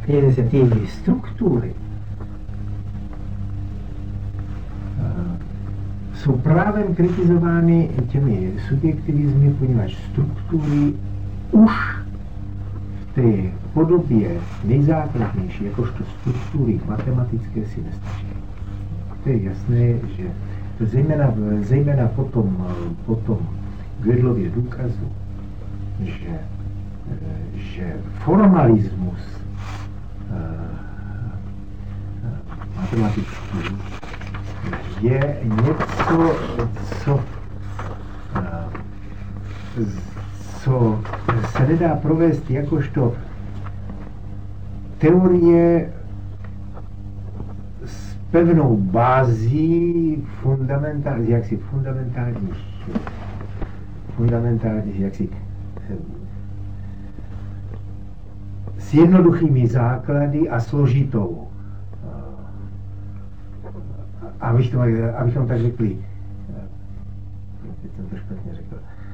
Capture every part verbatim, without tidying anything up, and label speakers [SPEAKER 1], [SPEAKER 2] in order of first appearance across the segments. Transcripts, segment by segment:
[SPEAKER 1] ty struktury jsou právě kritizovány těmi subjektivizmy, poněvadž struktury už v té podobě nejzákladnější, jakožto struktury matematické, si nestačí. To je jasné, že to zejména, zejména potom, potom Gödelově důkazu, že, že formalismus matematický je něco, co, co se nedá provést jakožto teorie s pevnou bází fundamentální, jaksi fundamentálních, fundamentálních, jaksi s jednoduchými základy a složitou. Abych to, abychom tak řekli, teď jsem to špatně řekl,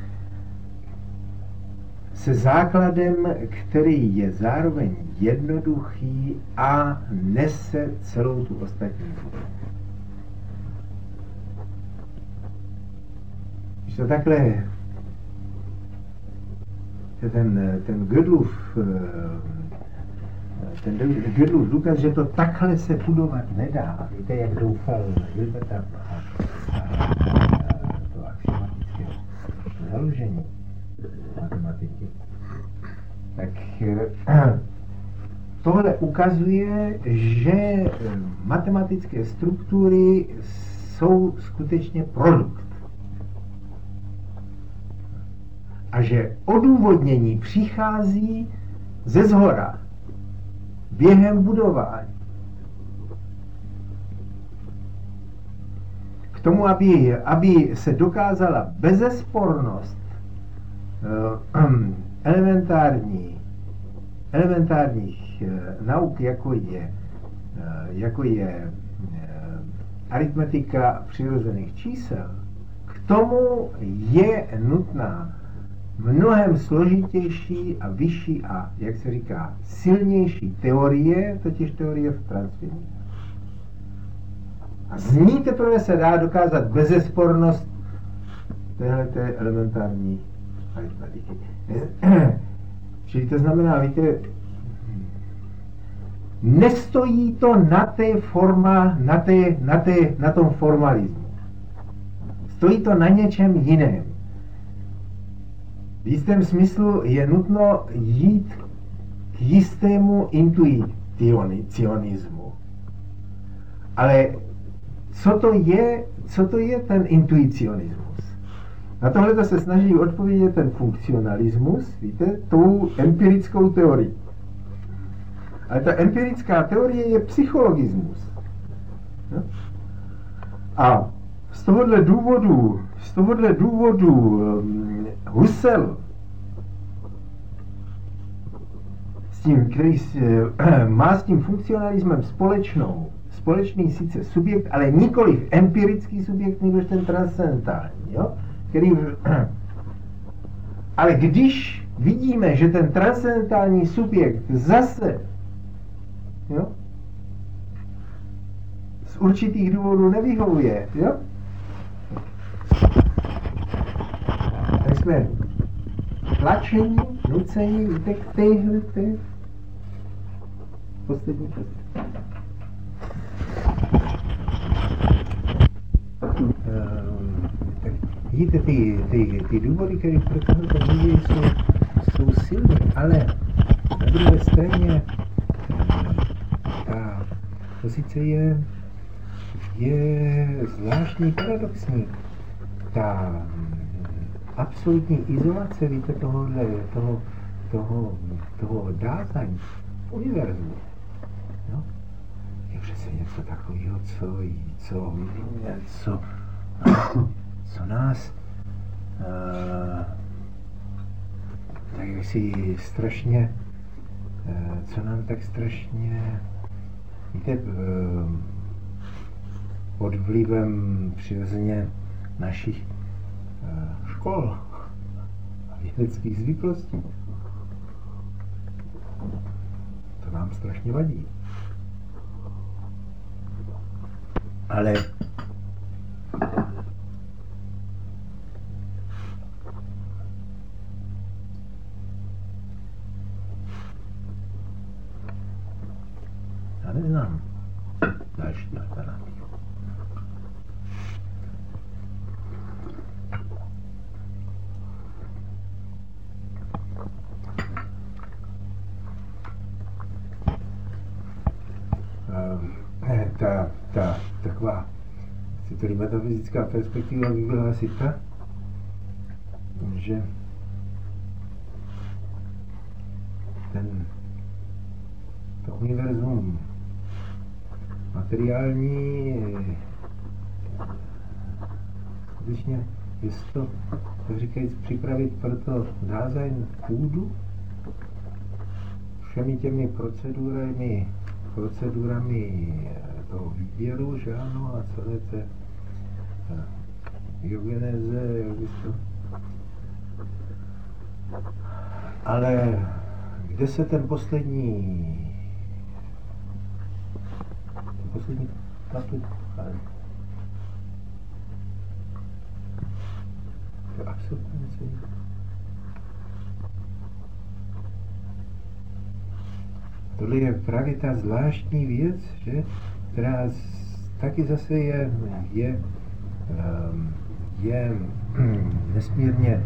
[SPEAKER 1] se základem, který je zároveň jednoduchý a nese celou tu ostatní formu. Když to takhle, ten, ten Gödelův, ten Gödelův důkaz, že to takhle se budovat nedá. Víte, jak doufal Hilbert a, a, a to axiomatické založení matematiky. Tak tohle ukazuje, že matematické struktury jsou skutečně produkt. A že odůvodnění přichází ze zhora, během budování. K tomu, aby, aby se dokázala bezespornost uh, elementární, elementárních uh, nauk, jako je, uh, jako je uh, aritmetika přirozených čísel, k tomu je nutná mnohem složitější a vyšší a, jak se říká, silnější teorie, totiž teorie v transferu. A z ní teprve se dá dokázat bezespornost téhleté elementární aritmetiky. Čili to znamená, víte, nestojí to na té forma, na, té, na, té, na tom formalismu. Stojí to na něčem jiném. V jistém smyslu je nutno jít k jistému intuicionismu. Ale co to je, co to je ten intuicionismus? Na tohle se snaží odpovědět ten funkcionalismus, víte, tou empirickou teorií. Ale ta empirická teorie je psychologismus. No? A z tohohle důvodu, z tohohle důvodu um, Husserl, s tím, který uh, má s tím funkcionalismem společnou, společný sice subjekt, ale nikoliv empirický subjekt, nebož ten transcendentální, jo? Který, uh, ale když vidíme, že ten transcendentální subjekt zase, jo, z určitých důvodů nevyhovuje, jo? Tak jsme tlačení, nucení, víte, k téhle, té poslední části. Uh, tak vidíte, ty, ty, ty důvody, které pro tohle mluví, jsou, jsou silné, ale na druhé straně ta pozice je, je zvláštní, paradoxní. Ta absolutní izolace, víte, tohohle, toho, toho, toho dázání v univerzu, no, je přece něco takového, co, co, co, co nás uh, tak si strašně, uh, co nám tak strašně, víte, uh, pod vlivem přirozeně našich uh, škol a vědeckých zvyklostí. To nám nám strašně vadí. Ale já neznám další alternativu. Ta, ta taková cituji metafyzická perspektiva by byla asi ta, že ten to univerzum materiální skutečně je to, tak říkajíc, připravit pro to zázeň půdu všemi těmi procedurami procedurami toho výběru, že ano, a celé té biogenéze, jak bys to... Ale kde se ten poslední ten poslední platuk, ale to je absolutně něco jiného. Tohle je právě ta zvláštní věc, že, která z, taky zase je, je, je nesmírně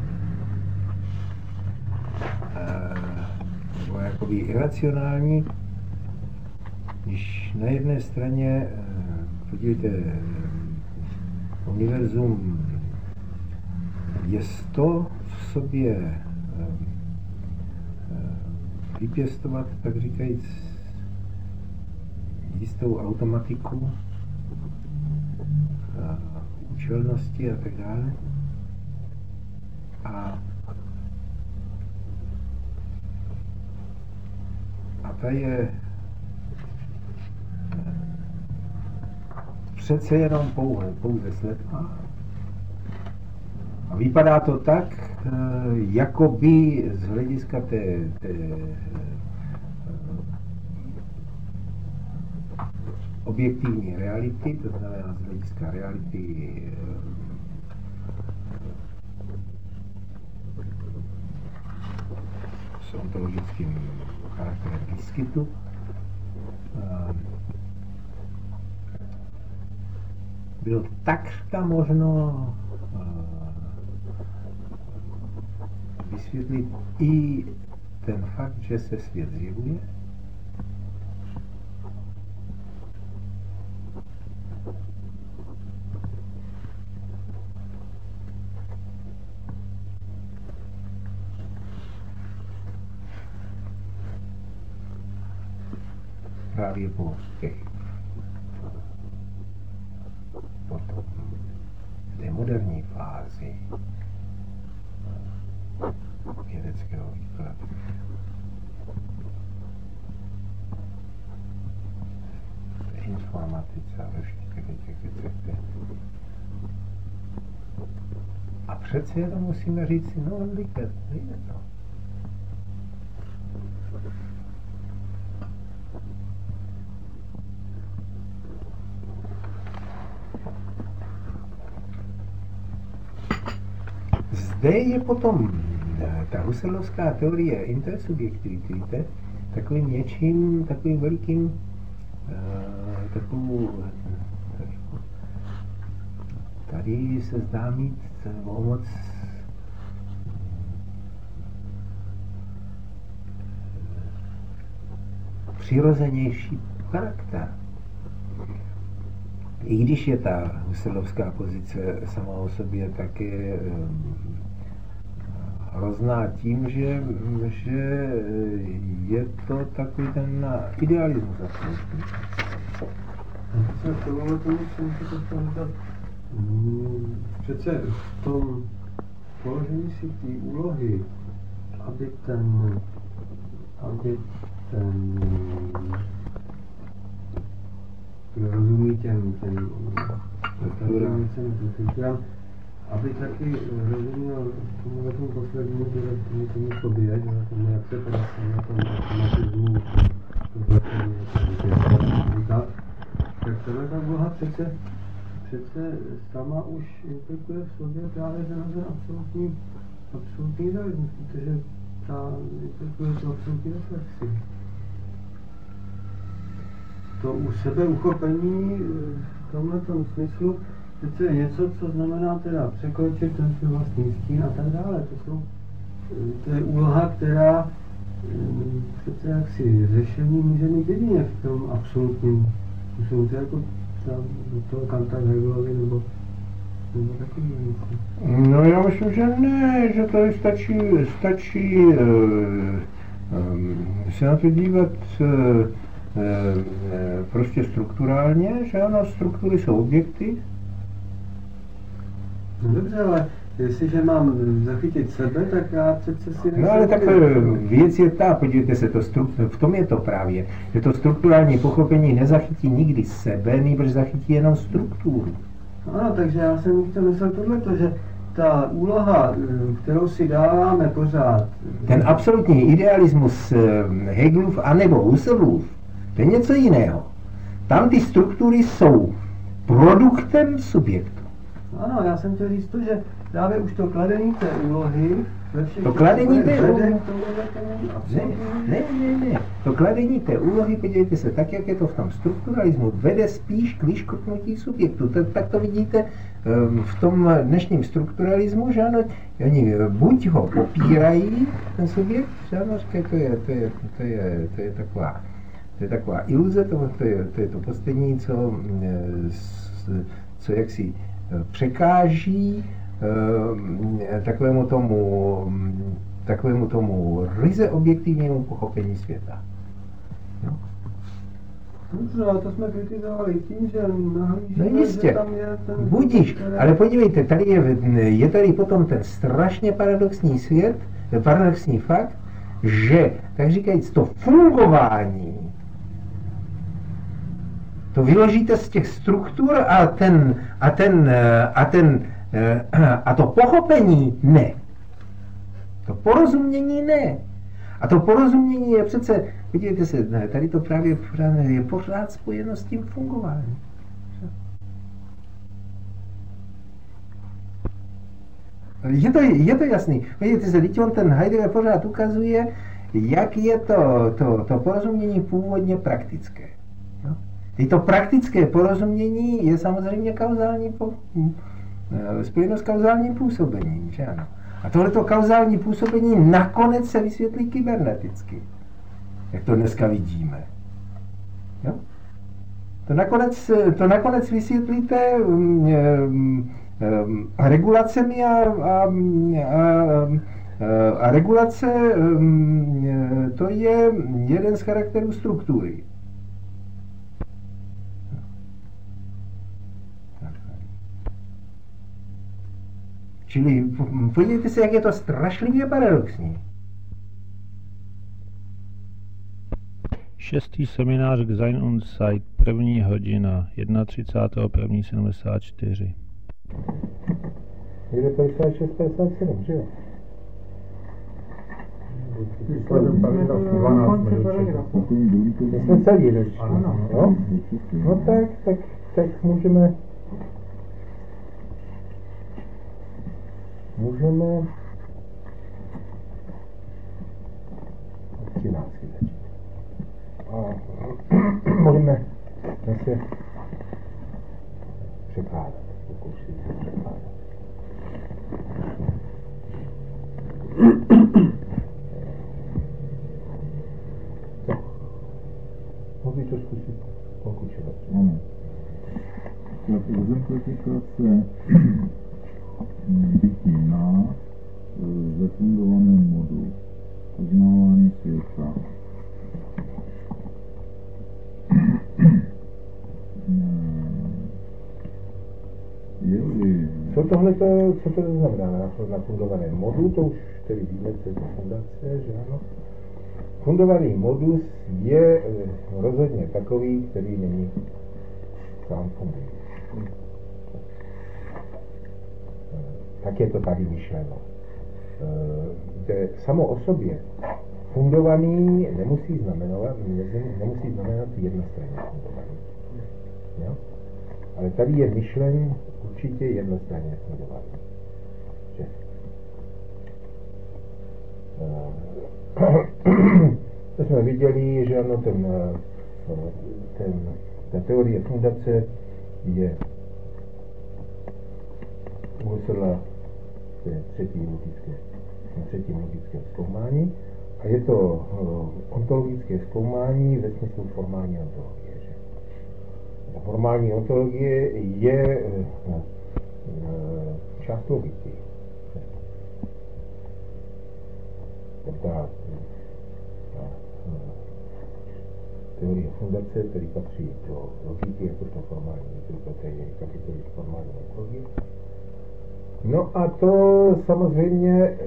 [SPEAKER 1] uh, jakoby iracionální, když na jedné straně, uh, podívejte, univerzum je to v sobě vypěstovat, tak říkajíc, jistou automatiku, a účelnosti a tak dále. A, a ta je přece jenom pouze, pouze slepá. A vypadá to tak, jako by z hlediska té, té objektivní reality, to znamená z hlediska reality s ontologickým charakterem výskytu, bylo takřka možno vysvětlit i ten fakt, že se svět zjevuje. Právě po těch po té moderní fázi vědeckého výkladu. Informatice a ve všech těch věcech. A přece jenom musíme říct si, no odliket, nejde to. Zde je potom ta husserlovská teorie intersubjektivity, víte, takovým něčím, takovým velikým, uh, takovou, tady se zdá mít o moc přirozenější charakter. I když je ta husserlovská pozice sama o sobě také hrozná tím, že, že je to takový ten idealismus.
[SPEAKER 2] Tak tohle to musím se to zeptat. Přece v tom položení si té úlohy, aby ten, aby ten, kdo rozumí těm, těm strukturám, aby taky rozuměl tomu tomu poslednímu, tomu tomu sobě, tomu, jak se teda na tom automatismu přece, přece sama už implikuje v sobě právě ten absolutní, absolutní realismus, protože ta implikuje tu absolutní reflexi. To u sebe uchopení v tomhle smyslu přece je něco, co znamená teda překročit ten svůj vlastní stín a tak dále. To, jsou, to je úloha, která přece jaksi řešení může mít jedině v tom absolutním způsobu. To je jako do toho Kanta Hegelovi nebo, nebo takový něco.
[SPEAKER 3] No já myslím, že ne, že tady stačí, stačí uh, um, se na to dívat uh, prostě strukturálně, že ano, struktury jsou objekty.
[SPEAKER 2] No dobře, ale jestliže mám zachytit sebe, tak já přece si
[SPEAKER 3] No ale tak věc je ta, podívejte se, to stru- v tom je to právě, že to strukturální pochopení nezachytí nikdy sebe, nýbrž zachytí jenom strukturu.
[SPEAKER 2] Ano, takže já jsem chtěl myslet tohleto, že ta úloha, kterou si dáváme pořád...
[SPEAKER 3] Ten absolutní idealismus Hegelův anebo Husserlův, to je něco jiného. Tam ty struktury jsou produktem subjektu.
[SPEAKER 2] Ano, já jsem chtěl říct to, že právě už to kladení té úlohy...
[SPEAKER 3] To kladení té úlohy... Ne, ne, ne, ne. To kladení té úlohy, podívejte se, tak jak je to v tom strukturalismu, vede spíš k vyškrtnutí subjektu. Tak, tak to vidíte v tom dnešním strukturalismu, že ano, oni buď ho popírají, ten subjekt, že ano, říkají, to je, to je, to je, to je taková... To je taková iluze, to, to, je, to je to poslední, co, co jaksi překáží eh, takovému tomu, takovému tomu ryze objektivnímu pochopení světa. No.
[SPEAKER 2] Dobře, ale to jsme kritizovali tím, že nahlížíme,
[SPEAKER 3] no jistě,
[SPEAKER 2] že tam je ten...
[SPEAKER 3] budíš, ale podívejte, tady je, je tady potom ten strašně paradoxní svět, paradoxní fakt, že, tak říkajíc, to fungování to vyložíte z těch struktur a ten, a ten, a ten, a to pochopení ne. To porozumění ne. A to porozumění je přece, vidíte se, ne, tady to právě je pořád spojeno s tím fungováním. Je to, je to jasný. Vidíte se, teď on ten Heidegger pořád ukazuje, jak je to, to, to porozumění původně praktické. No? I to praktické porozumění je samozřejmě kauzální po, spojeno s kauzálním působením, že ano. A tohleto kauzální působení nakonec se vysvětlí kyberneticky, jak to dneska vidíme. Jo? To, nakonec, to nakonec vysvětlíte um, um, regulacemi a, a, a, a regulace um, to je jeden z charakterů struktury. Čili podívejte se, jak je to strašlivě paradoxní.
[SPEAKER 4] Šestý seminář k Sein und Zeit, první hodina, třicátého prvního sedmdesát čtyři.
[SPEAKER 3] Jde padesát šest padesát sedm, že jo? My jsme celý došli, jo? No tak, tak, tak můžeme... Můžeme... třináctky začít. A můžeme zase překládat, pokusit se překládat. Tak, můžu to zkusit pokučovat.
[SPEAKER 5] Ano. Tak exemplifikace bytí nás ve fundovaném modu poznávání světa.
[SPEAKER 3] Co tohle to, co to znamená na, na fundovaném modu, to už tedy víme, co je to fundace, že ano. Fundovaný modus je rozhodně takový, který není sám fungující. Tak je to tady myšleno. Kde samo o sobě fundovaný nemusí znamenat, nemusí znamenat jednostranně fundovaný. Jo?
[SPEAKER 1] Ale tady je myšlen určitě jednostranně směrovaný. Že? To jsme viděli, že ano, ten, ten, ta teorie fundace je uvedla třetí logické, třetí logické zkoumání a je to ontologické zkoumání ve smyslu formální ontologie. Že? Ta formální ontologie je část logiky. Ta, ta teorie fundace, který patří do logiky jakožto formální metodika, to je kapitoly formální ontologie. No a to samozřejmě e,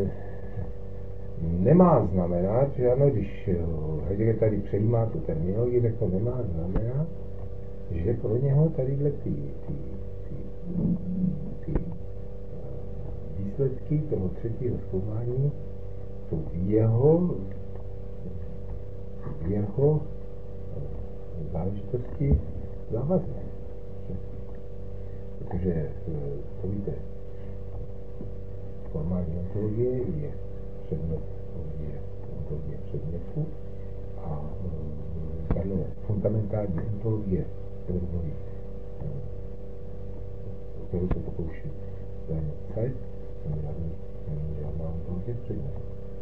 [SPEAKER 1] nemá znamenat, že ano, když Heidegger tady přejímá tu terminologii, tak to nemá znamenat, že pro něho tadyhle ty, ty, ty, ty, ty výsledky toho třetího zkoumání jsou v jeho, v jeho záležitosti závazné. Protože, to víte, formální ontologie je předmět, je ontologie předmětu a tato fundamentální ontologie, kterou mluví, kterou se pokouší Daniel Zeit, není žádná ontologie předmětu.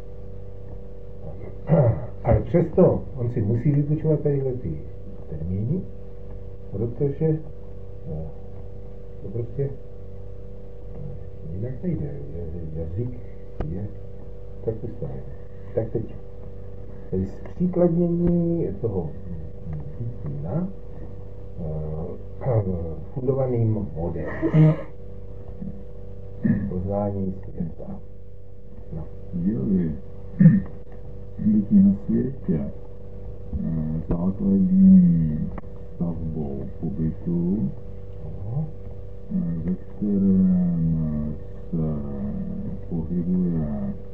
[SPEAKER 1] Ale přesto on si musí vypočovat tadyhle ty termíny, protože to prostě jinak nejde. Jazyk je tak postavený. Tak teď zpříkladnění toho bytí na fundovaným modem poznání světa. No.
[SPEAKER 5] Je-li bytí na světě základní stavbou pobytu, ve kterém se pohybuje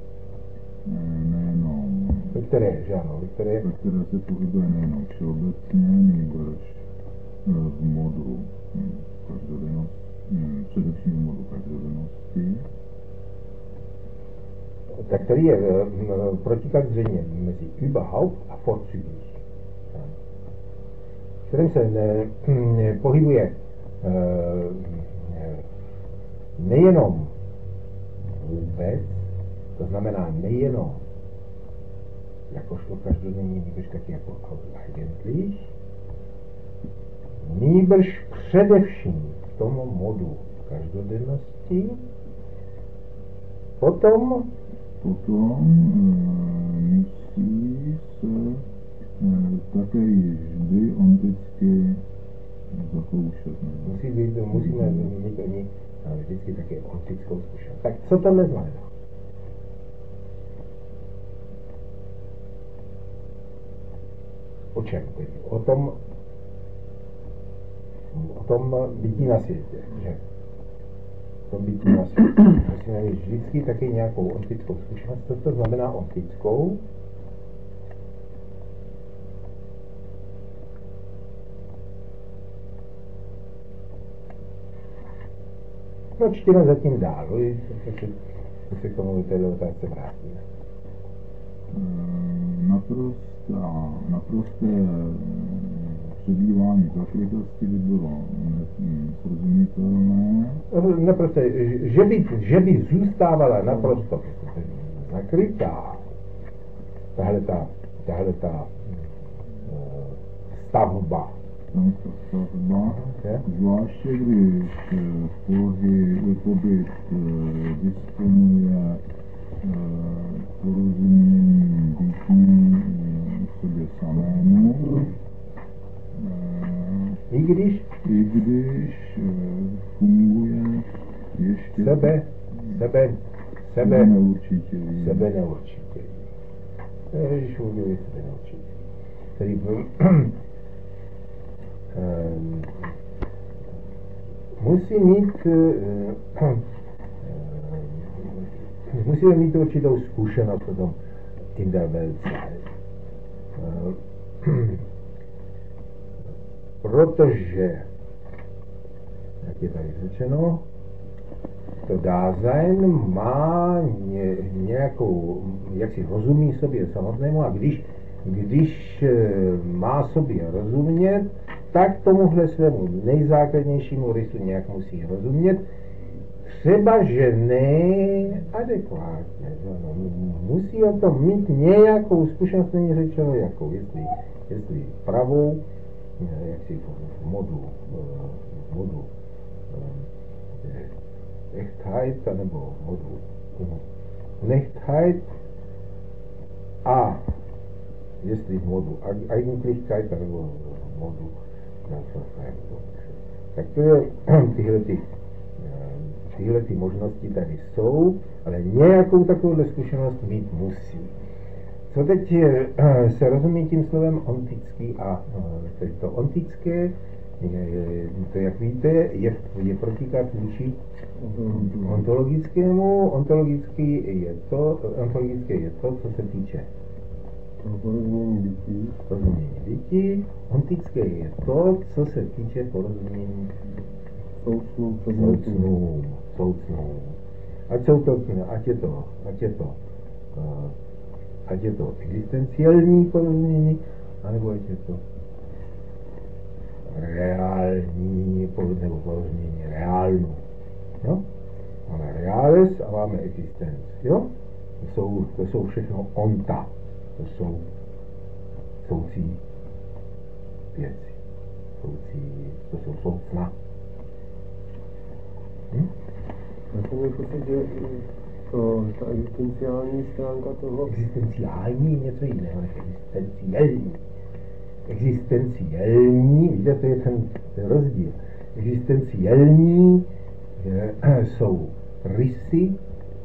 [SPEAKER 5] nejenom
[SPEAKER 1] ve které, že ano, ve které,
[SPEAKER 5] ve které se pohybuje nejenom všeobecně, nýbrž v modu každodennosti, především v modu každodennosti.
[SPEAKER 1] Tak tady je protiklad zřejmě mezi überhaupt a vorzüglich, v kterém se ne, ne, pohybuje nejenom vůbec, to znamená nejenom jakožto každodenní, nýbrž taky jako eigentlich, nýbrž především v tom modu každodennosti, potom
[SPEAKER 5] potom e, musí se e, také vždy onticky zakoušet.
[SPEAKER 1] Musí být, musíme mít oni vždycky také ontickou zkušenost. Tak co to neznamená? O čem tedy? O tom, o tom bytí na světě, že? O tom bytí na světě. Musíme mít vždycky také nějakou ontickou zkušenost. Co to znamená ontickou? No, čteme zatím dál, protože se k tomu této otázce vrátíme.
[SPEAKER 5] Naprostá, naprosté přebývání zakrytosti by bylo nesrozumitelné.
[SPEAKER 1] Naprosto, že by, že by zůstávala naprosto zakrytá tahle ta, tahle ta stavba.
[SPEAKER 5] Stavba, zvláště když pohyb, pobyt disponuje porozuměním bytí sobě samému,
[SPEAKER 1] I když,
[SPEAKER 5] i když funguje ještě
[SPEAKER 1] sebe, sebe, sebe,
[SPEAKER 5] neurčitě.
[SPEAKER 1] sebe neurčitě. Ježíš mluví sebe neurčitě. Tedy Um, musí mít uh, musíme mít určitou zkušenost o tom Tinderweltzeit. Uh, protože je tady řečeno, to Dasein má ně, nějakou, jak si rozumí sobě samotnému a když, když má sobě rozumět, tak tomuhle svému nejzákladnějšímu rysu nějak musí rozumět, třeba, že ne adekvátně, no, musí o tom mít nějakou zkušenost, není řečeno jakou, jestli, jestli pravou, jak si v modu, v modu Echtheit, nebo v modu Nechtheit, a jestli v modu Eigentlichkeit, nebo v modu tak to je tyhle ty Tyhle ty možnosti tady jsou, ale nějakou takovouhle zkušenost mít musí. Co teď se rozumí tím slovem ontický a to ontické, je, to jak víte, je, je protiklad vůči ontologickému. Ontologický je to, ontologické je to, co se týče
[SPEAKER 2] porozumění bytí.
[SPEAKER 1] Porozumění bytí. Ontické je to, co se týče porozumění
[SPEAKER 2] soucnům,
[SPEAKER 1] soucnům, soucnům. Ať jsou to, ať je to, ať je to, uh, ať je to existenciální porozumění, anebo ať je to reální, nebo porozumění reálnu. Jo? Máme reales a máme existenc. Jo? To jsou, to jsou všechno onta. To jsou soucí věci. Soucí, to jsou soucna. Hm?
[SPEAKER 2] Já jsem měl pocit, že to, ta existenciální stránka toho...
[SPEAKER 1] Existenciální je něco jiného než existenciální. Existenciální, víte, to je ten, ten rozdíl. Existenciální je, jsou rysy,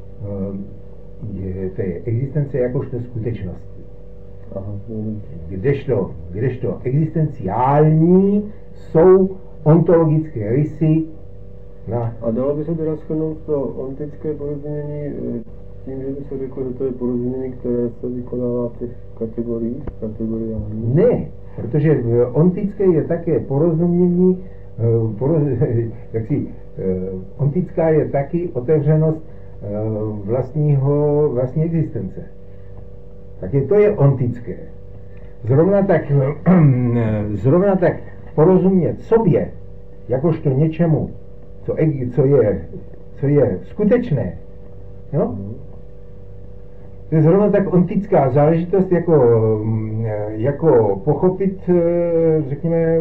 [SPEAKER 1] je, to je existence jakožto skutečnosti.
[SPEAKER 2] Aha,
[SPEAKER 1] kdežto, kdežto existenciální jsou ontologické rysy. Na.
[SPEAKER 2] A dalo by se teda shrnout to ontické porozumění tím, že by se řeklo, že to je porozumění, které se vykonává v těch kategoriích, kategoriálních?
[SPEAKER 1] Ne, protože ontické je také porozumění, poroz, jak si, ontická je taky otevřenost vlastního, vlastní existence. Takže to je ontické. Zrovna tak, zrovna tak porozumět sobě, jakožto něčemu, co, co, je, co je skutečné, jo? To je zrovna tak ontická záležitost, jako, jako pochopit, řekněme,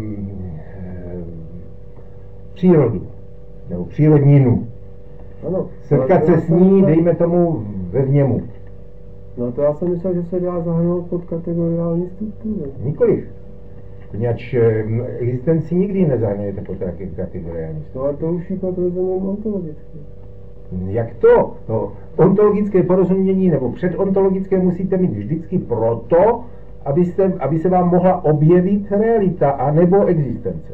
[SPEAKER 1] přírodu, nebo přírodninu.
[SPEAKER 2] Ano.
[SPEAKER 1] Setkat se s ní, dejme tomu, ve vněmu.
[SPEAKER 2] No to já jsem myslel, že se dá zahrnout pod kategoriální strukturu.
[SPEAKER 1] Nikoliv. Poněvadž existenci nikdy nezahrnujete pod kategoriální strukturu.
[SPEAKER 2] No a to už je pak rozumím ontologicky.
[SPEAKER 1] Jak to? No, ontologické porozumění nebo předontologické musíte mít vždycky proto, abyste, aby se vám mohla objevit realita a nebo existence.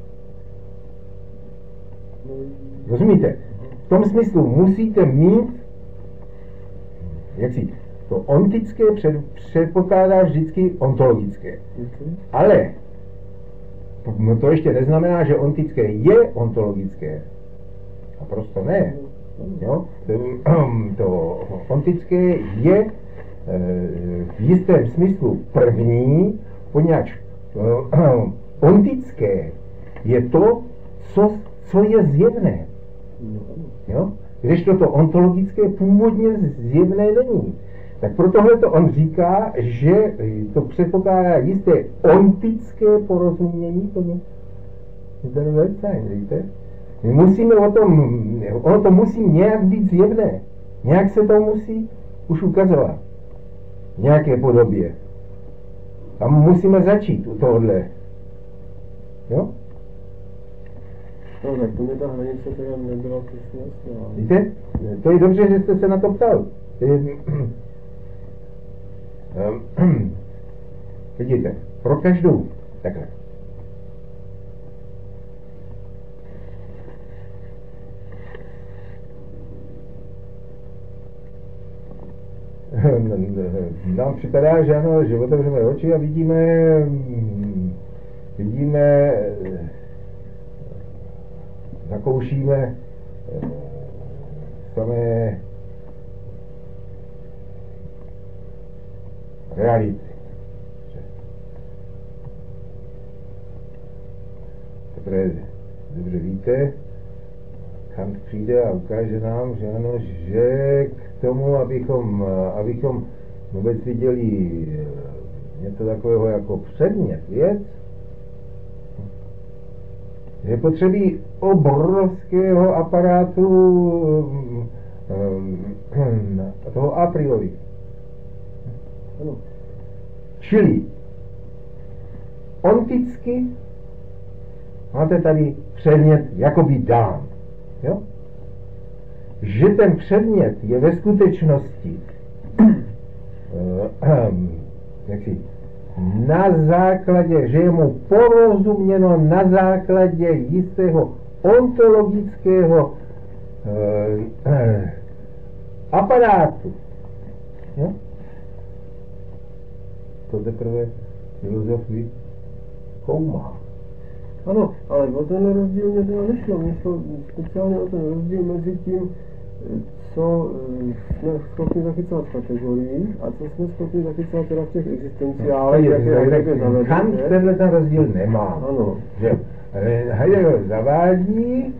[SPEAKER 1] Rozumíte? V tom smyslu musíte mít, jak si, to ontické před, předpokládá vždycky ontologické. Ale no to ještě neznamená, že ontické je ontologické. A prostě ne. Jo? To, to ontické je e, v jistém smyslu první, poněvadž e, ontické je to, co, co je zjevné. Jo? Když toto ontologické původně zjevné není. Tak pro tohleto on říká, že to předpokládá jisté ontické porozumění tomu. Víte? My musíme o tom, ono to musí nějak být zjevné. Nějak se to musí už ukazovat. V nějaké podobě. Tam musíme začít u tohohle. Jo?
[SPEAKER 2] No tak to mi ta hranice teda nebyla přesně jasná.
[SPEAKER 1] Víte? To je dobře, že jste se na to ptal. To je... Vidíte, pro každou, takhle. Nám připadá, že ano, že otevřeme oči a vidíme, vidíme
[SPEAKER 3] zakoušíme samé reality. Teprve dobře víte, Kant přijde a ukáže nám, že ano, že k tomu, abychom, abychom vůbec viděli něco takového jako předmět, věc, je potřebí obrovského aparátu toho a priori. Ano. Čili onticky máte tady předmět jakoby dán. Jo? Že ten předmět je ve skutečnosti jaksi, na základě, že je mu porozuměno na základě jistého ontologického eh, eh, aparátu. Jo? To teprve filozofii koumá.
[SPEAKER 2] Ano, ale o ten rozdíl mě teda nešlo. Mě šlo speciálně o ten rozdíl mezi tím, co jsme schopni zachycovat v kategoriích a co jsme schopni zachycovat teda v těch existenciálech,
[SPEAKER 3] No,
[SPEAKER 2] jak je Heidegger zavedl.
[SPEAKER 3] Kant tenhle ten rozdíl nemá.
[SPEAKER 2] Ano.
[SPEAKER 3] Že Heidegger zavádí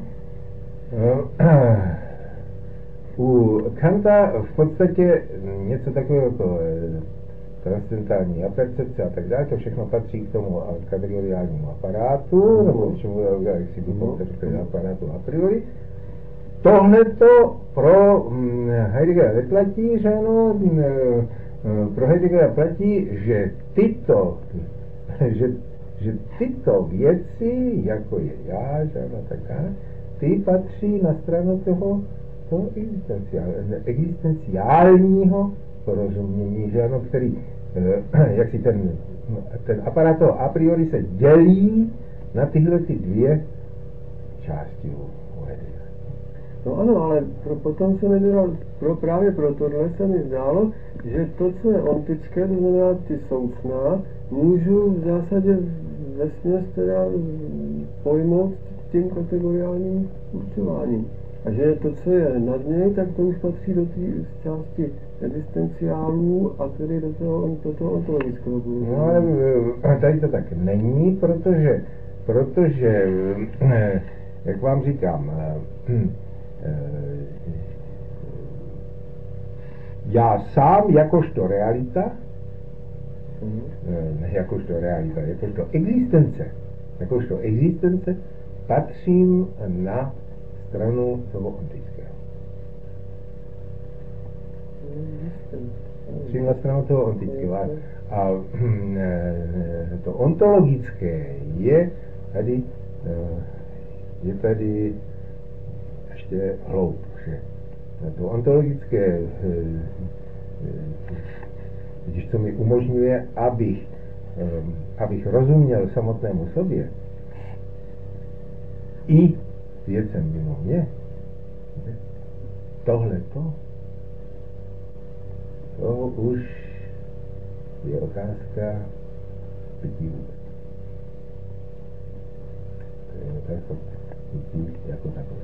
[SPEAKER 3] u Kanta v podstatě něco takového jako transcendentální percepce a tak dále, to všechno patří k tomu kategoriálnímu aparátu,
[SPEAKER 2] mm.
[SPEAKER 3] nebo čemu jak si by aparátu a priori. Tohleto pro Heideggera neplatí, že ano, pro Heideggera platí, že tyto, že, že tyto věci, jako je já, že ano, tak dále, ty patří na stranu toho, toho existenciál, existenciálního porozumění, že ano, který, jak si ten, ten aparát toho a priori se dělí na tyhle ty dvě části u Heideggera.
[SPEAKER 2] No ano, ale pro, potom se mi teda, pro, právě pro tohle se mi zdálo, že to, co je ontické, to znamená ty soucna, můžu v zásadě vesměs teda pojmout tím kategoriálním určováním. A že to, co je nad něj, tak to už patří do té části existenciálů a tedy do toho, do toho ontologického původu.
[SPEAKER 3] No ale tady to tak není, protože, protože jak vám říkám, já sám jakožto realita, ne jakožto realita, jakožto existence, jakožto existence patřím na stranu toho ontického. Patřím na stranu toho ontického. A to ontologické je tady, je tady ještě hloub, že to ontologické, když to mi umožňuje, abych, abych rozuměl samotnému sobě i věcem mimo mě, tohleto, to už je otázka bytí vůbec. To je otázka bytí jako takové.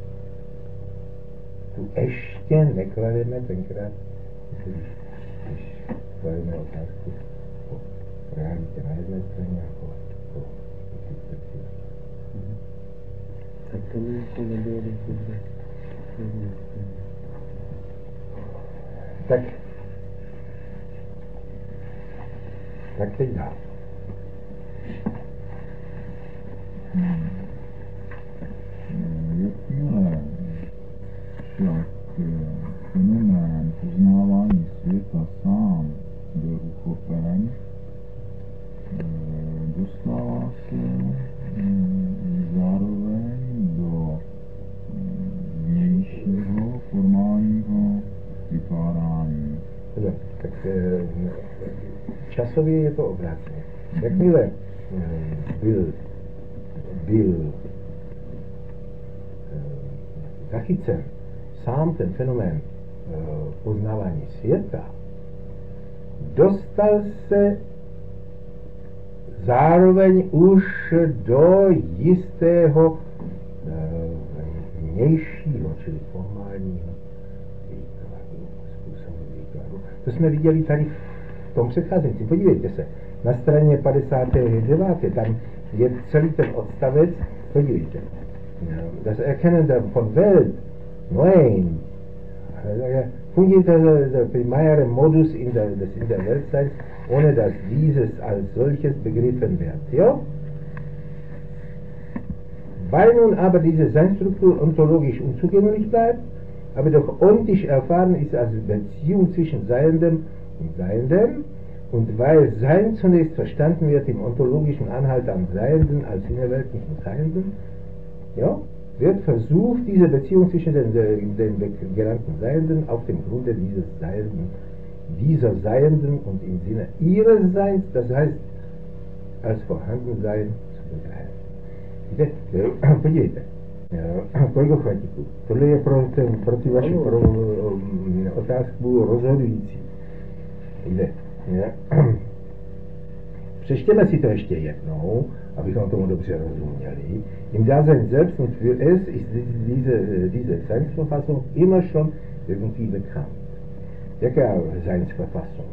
[SPEAKER 3] Tu ještě neklademe tenkrát, když, když klademe otázku o realitě na jedné straně a o existenci.
[SPEAKER 2] Mm-hmm. Tak to mi to nebylo dobře.
[SPEAKER 3] Tak, tak teď dál.
[SPEAKER 5] Hmm. Jakmile však fenomén poznávání světa sám byl uchopen, dostává se zároveň do vnějšího formálního vykládání.
[SPEAKER 3] Tak časově je to obráceně. Jakmile byl, byl zachycen sám ten fenomén poznávání světa, dostal se zároveň už do jistého vnějšího, čili formálního výkladu, způsobu výkladu. To jsme viděli tady v tom předcházejícím. Podívejte se, na straně padesát devět, tam je celý ten odstavec, podívejte. Das Erkennen von Welt, Neuen, fungiert der primäre Modus in der, des in der Weltseins, ohne dass dieses als solches begriffen wird. Jo? Weil nun aber diese Seinsstruktur ontologisch unzugänglich bleibt, aber doch ontisch erfahren ist als Beziehung zwischen Seiendem und Seiendem, und weil Sein zunächst verstanden wird im ontologischen Anhalt am Seienden als innerweltlichen Seienden, ja, wird versucht, diese Beziehung zwischen den, den, den genannten Seienden auf dem Grunde dieses Seienden, dieser Seienden und im Sinne ihres Seins, das heißt als Vorhandensein, zu begreifen. Podívejte, kolego Chvatíku, tohle je pro, ten, pro ty vaši pro, um, otázku rozhodující. Jde. Přečtěme si to ještě jednou, abychom tomu dobře rozuměli. Im Dasein selbst und für es ist diese, diese Seinsverfassung immer schon irgendwie bekannt. Jaká Seinsverfassung?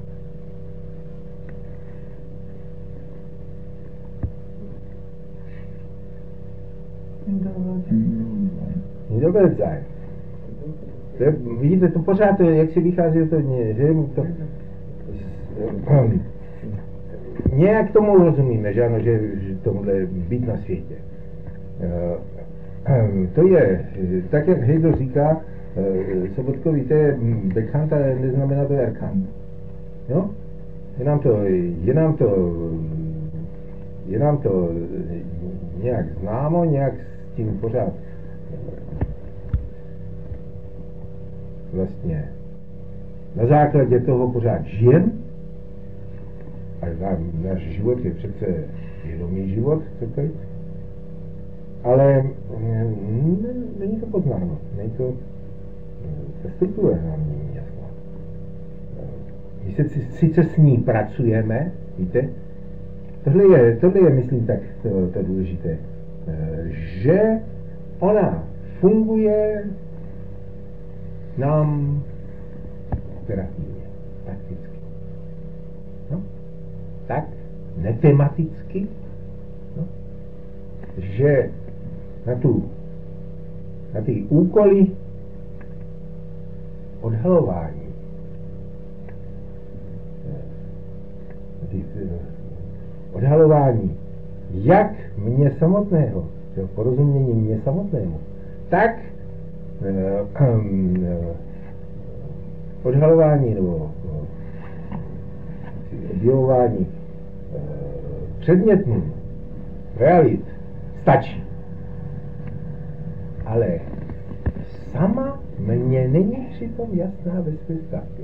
[SPEAKER 3] Niederweltsein. Vidíte, to pořád, to, jak si vychází to, že to, nějak tomu rozumíme, že ano, že, že tomuhle být na světě. To je, tak jak Hegel říká, Sobotkovi, to je bekannt, ale neznamená to erkannt. Jo? Je nám to, je nám to, je nám to nějak známo, nějak s tím pořád vlastně na základě toho pořád žijem, a náš život je přece vědomý život, chcete? Ale není to poznáno, není to, ta struktura nám není jasná. My se sice s ní pracujeme, víte, tohle je, tohle je myslím tak to, to důležité, že ona funguje nám operativně, prakticky. No? Tak, netematicky, no? Že na tu, na ty úkoly odhalování, na ty, odhalování jak mě samotného, porozumění mě samotnému, tak eh, um, odhalování nebo objevování eh, předmětů, realit, stačí. Ale sama mně není přitom jasná ve své stavbě.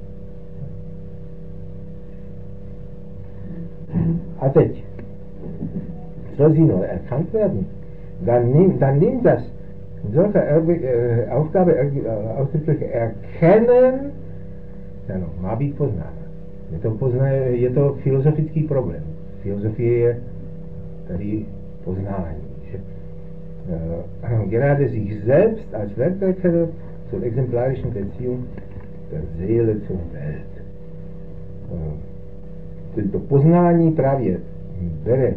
[SPEAKER 3] A teď, soll sie nur erkannt werden, dann nimmt, dann nimmt das solche äh, Aufgabe äh, ausdrücklich erkennen, ano, má být poznána. Je to, pozná, je to filozofický problém. Filozofie je tady poznání. Že? Äh, gerade sich selbst als Werkzeug zur exemplarischen Beziehung der Seele zur Welt. Äh, to poznání právě bere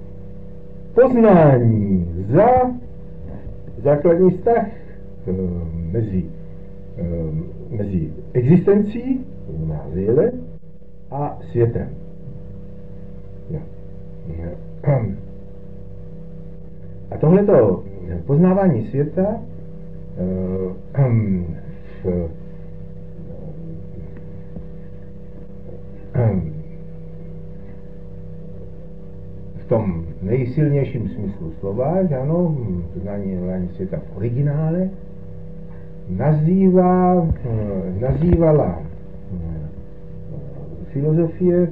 [SPEAKER 3] poznání za základní vztah e, mezi, e, mezi existencí, na Seele, a světem. Ja. Ja. A tohleto poznávání světa e, v, e, v tom nejsilnějším smyslu slova, že ano, poznání světa v originále, nazývá, nazývala filozofie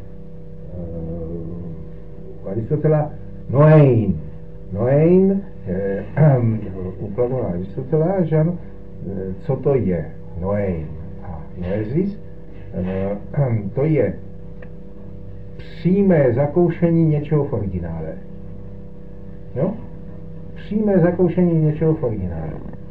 [SPEAKER 3] Aristotela Noein. Noein, u Platona Aristotela, že ano, co to je Noein a noesis, to je přímé zakoušení něčeho v originále. Jo? Přímé zakoušení něčeho v originále.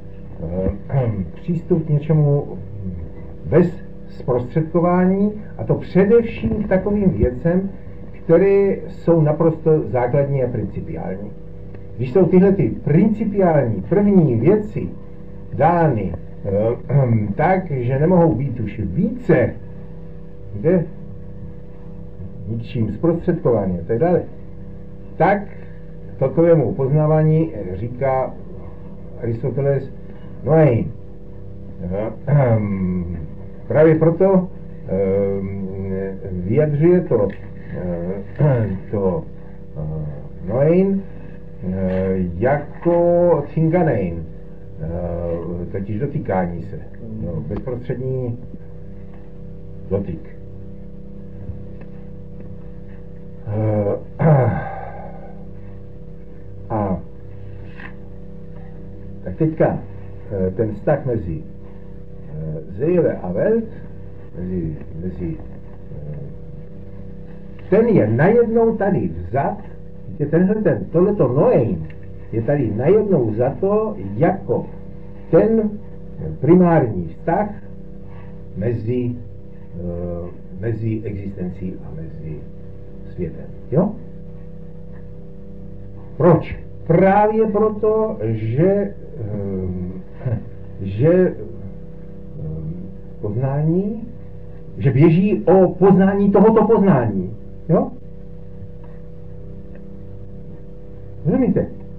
[SPEAKER 3] přístup k něčemu bez zprostředkování, a to především k takovým věcem, které jsou naprosto základní a principiální. Když jsou tyhle ty principiální první věci dány tak, že nemohou být už více kde ničím zprostředkování a tak dále, tak takovému poznávání říká Aristoteles noein. Právě proto vyjadřuje to, to noein jako thinganein, totiž dotýkání se, no, bezprostřední dotyk. A tak teďka ten vztah mezi Seele a Welt, mezi, mezi, ten je najednou tady vzat, tenhle ten, tohleto noein je tady najednou vzato jako ten primární vztah mezi, mezi existencí a mezi světem. Jo? Proč? Právě proto, že, že poznání, že běží o poznání tohoto poznání. Jo? Rozumíte?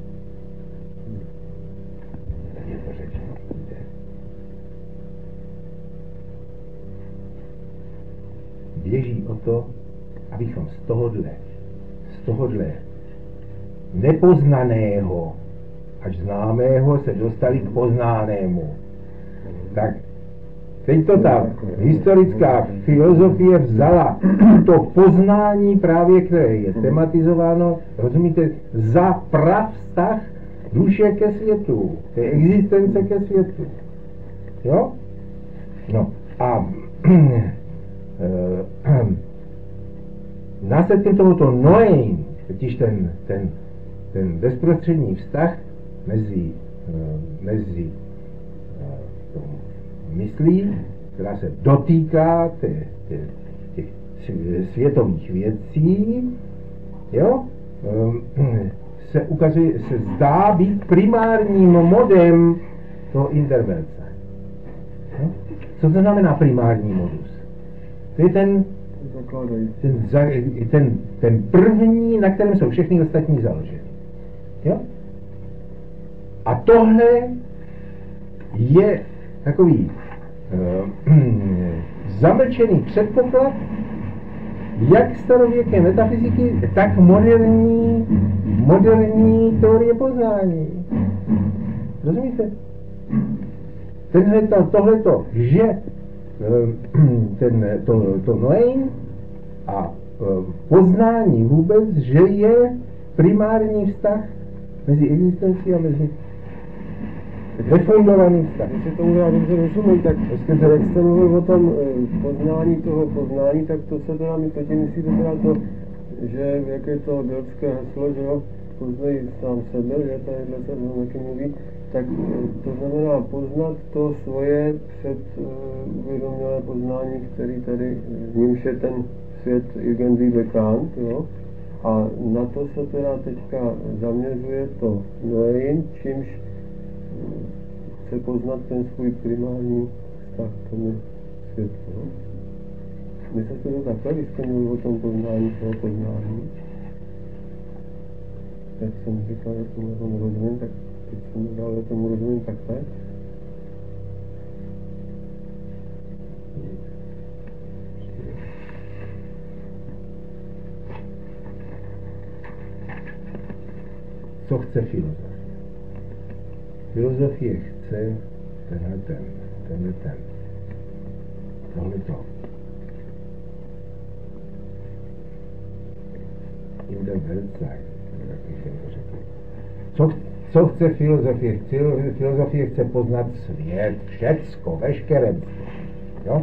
[SPEAKER 3] Tak je to řečeno. Běží o to, abychom z tohohle, z tohohle nepoznaného až známého se dostali k poznánému. Tak teď to ta historická filozofie vzala to poznání právě, které je tematizováno, rozumíte, za pravztah duše ke světu, té existence ke světu. Jo? No a následkem tohoto noein, totiž ten, ten, ten bezprostřední vztah mezi, mezi myslí, která se dotýká těch, těch světových věcí, jo, se ukazuje, se zdá být primárním modem toho intervence. Jo? Co to znamená primární modus? To je ten, ten, ten, ten první, na kterém jsou všechny ostatní založeny. Jo? A tohle je takový uh, zamlčený předpoklad jak starověké metafyziky, tak moderní, moderní teorie poznání. Rozumíte? Tenhle, tohleto, že ten, to, to noein a poznání vůbec, že je primární vztah mezi existencí a mezi refundovaný vztah.
[SPEAKER 2] Když se tomu já dobře rozumím, tak jak jste mluvil o tom poznání toho poznání, tak to se teda mi totiž myslíte teda to, že jak je to dělské heslo, že jo, poznej sám sebe, že tadyhle se mnou taky mluví, tak to znamená poznat to svoje předuvědomělé poznání, který tady, v němž je ten svět irgendwie bekannt, jo. A na to se teda teďka zaměřuje to noein, čímž chce poznat ten svůj primární vztah k tomu světu. No? Myslíte to takhle, když jste mluvil o tom poznání toho poznání? Jak jsem říkal, že tomu to nerozumím, tak teď jsem dal, že tomu rozumím takhle.
[SPEAKER 3] Co chce filozofie? Filozofie chce tenhle ten, tenhle ten, tohleto. In der Welt sein, jak bych to řekl. Co, co chce filozofie? Filozofie chce poznat svět, všecko, veškerenstvo. Jo?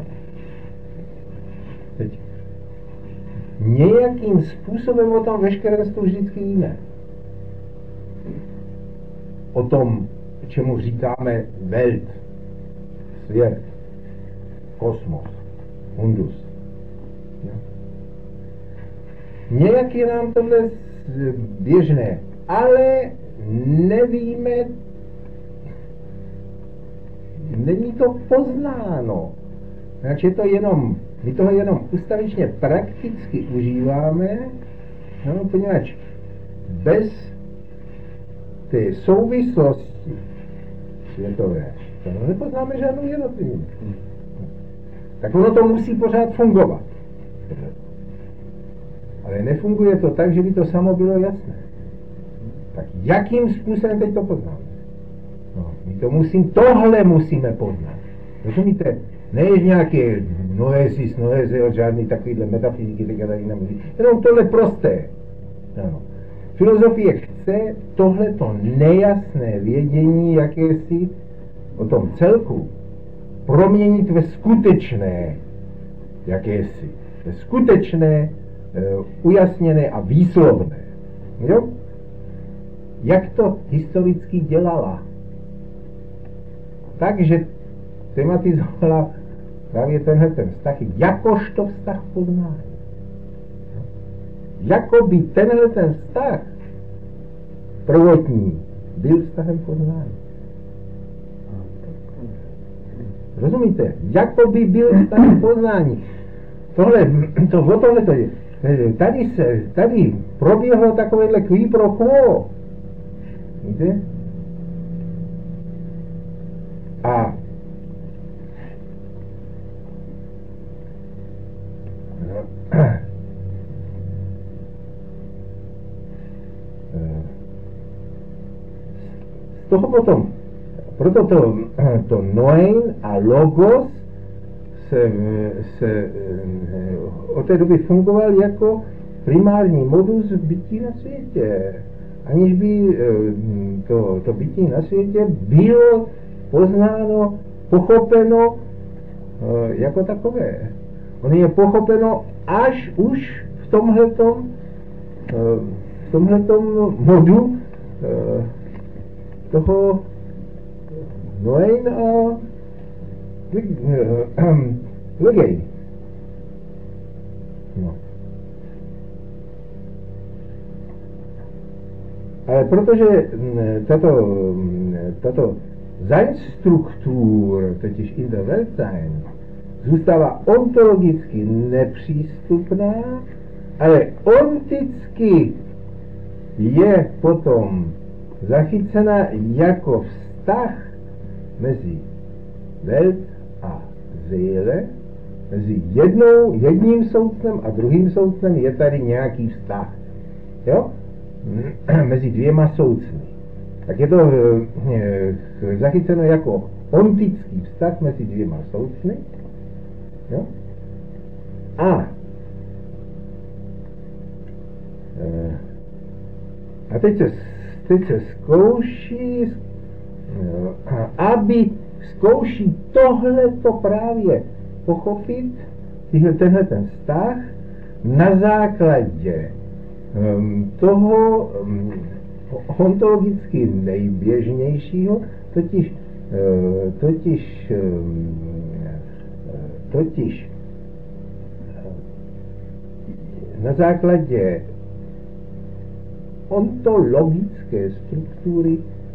[SPEAKER 3] Teď nějakým způsobem o tom veškerenstvu vždycky víme. O tom čemu říkáme Welt, svět, kosmos, mundus. Jo. Nějak je nám tohle běžné, ale nevíme, není to poznáno. Takže je to jenom, my toho jenom ustavičně prakticky užíváme, no, poněvadž bez té souvislosti světové, to nepoznáme žádnou jednotlivost. Tak ono to musí pořád fungovat. Ale nefunguje to tak, že by to samo bylo jasné. Tak jakým způsobem teď to poznáme? No, my to musím, tohle musíme poznat. Rozumíte? Ne nějaké noésis, noézeo, žádný takovýhle metafyziky, teďka tady nemůží. Jenom tohle prosté. Ano. Filozofie chce tohleto nejasné vědění, jakési o tom celku, proměnit ve skutečné jakési. Ve skutečné, uh, ujasněné a výslovné. Jo? Jak to historicky dělala? Takže tematizovala právě tenhle ten vztah, jakožto vztah poznání. Jako by tenhle ten vztah prvotní byl vztahem poznání. Rozumíte? Jako by byl vztahem poznání. Tohle, to, o tohle to je. Tady, se, tady proběhlo takovéhle qui pro quo. Víte? A z toho potom, proto to, to noein a logos se, se od té doby fungoval jako primární modus bytí na světě, aniž by to, to bytí na světě bylo poznáno, pochopeno jako takové. On je pochopeno až už v tomhletom, v tomhletom modu toho noein a legej. No. Ale protože tato, tato Seinstruktur, totiž in der Weltsein, zůstává ontologicky nepřístupná, ale onticky je potom zachycena jako vztah mezi Welt a Seele, mezi jednou, jedním soudcem a druhým soudcem je tady nějaký vztah. Jo? Mezi dvěma soudcmi. Tak je to e, zachyceno jako ontický vztah mezi dvěma soudcmi. Jo? A e, a teď se, teď se zkouší, e, aby zkouší tohleto právě pochopit, tenhle ten vztah na základě um, toho um, ontologicky nejběžnějšího, totiž, uh, totiž, um, totiž uh, na základě ontologické struktury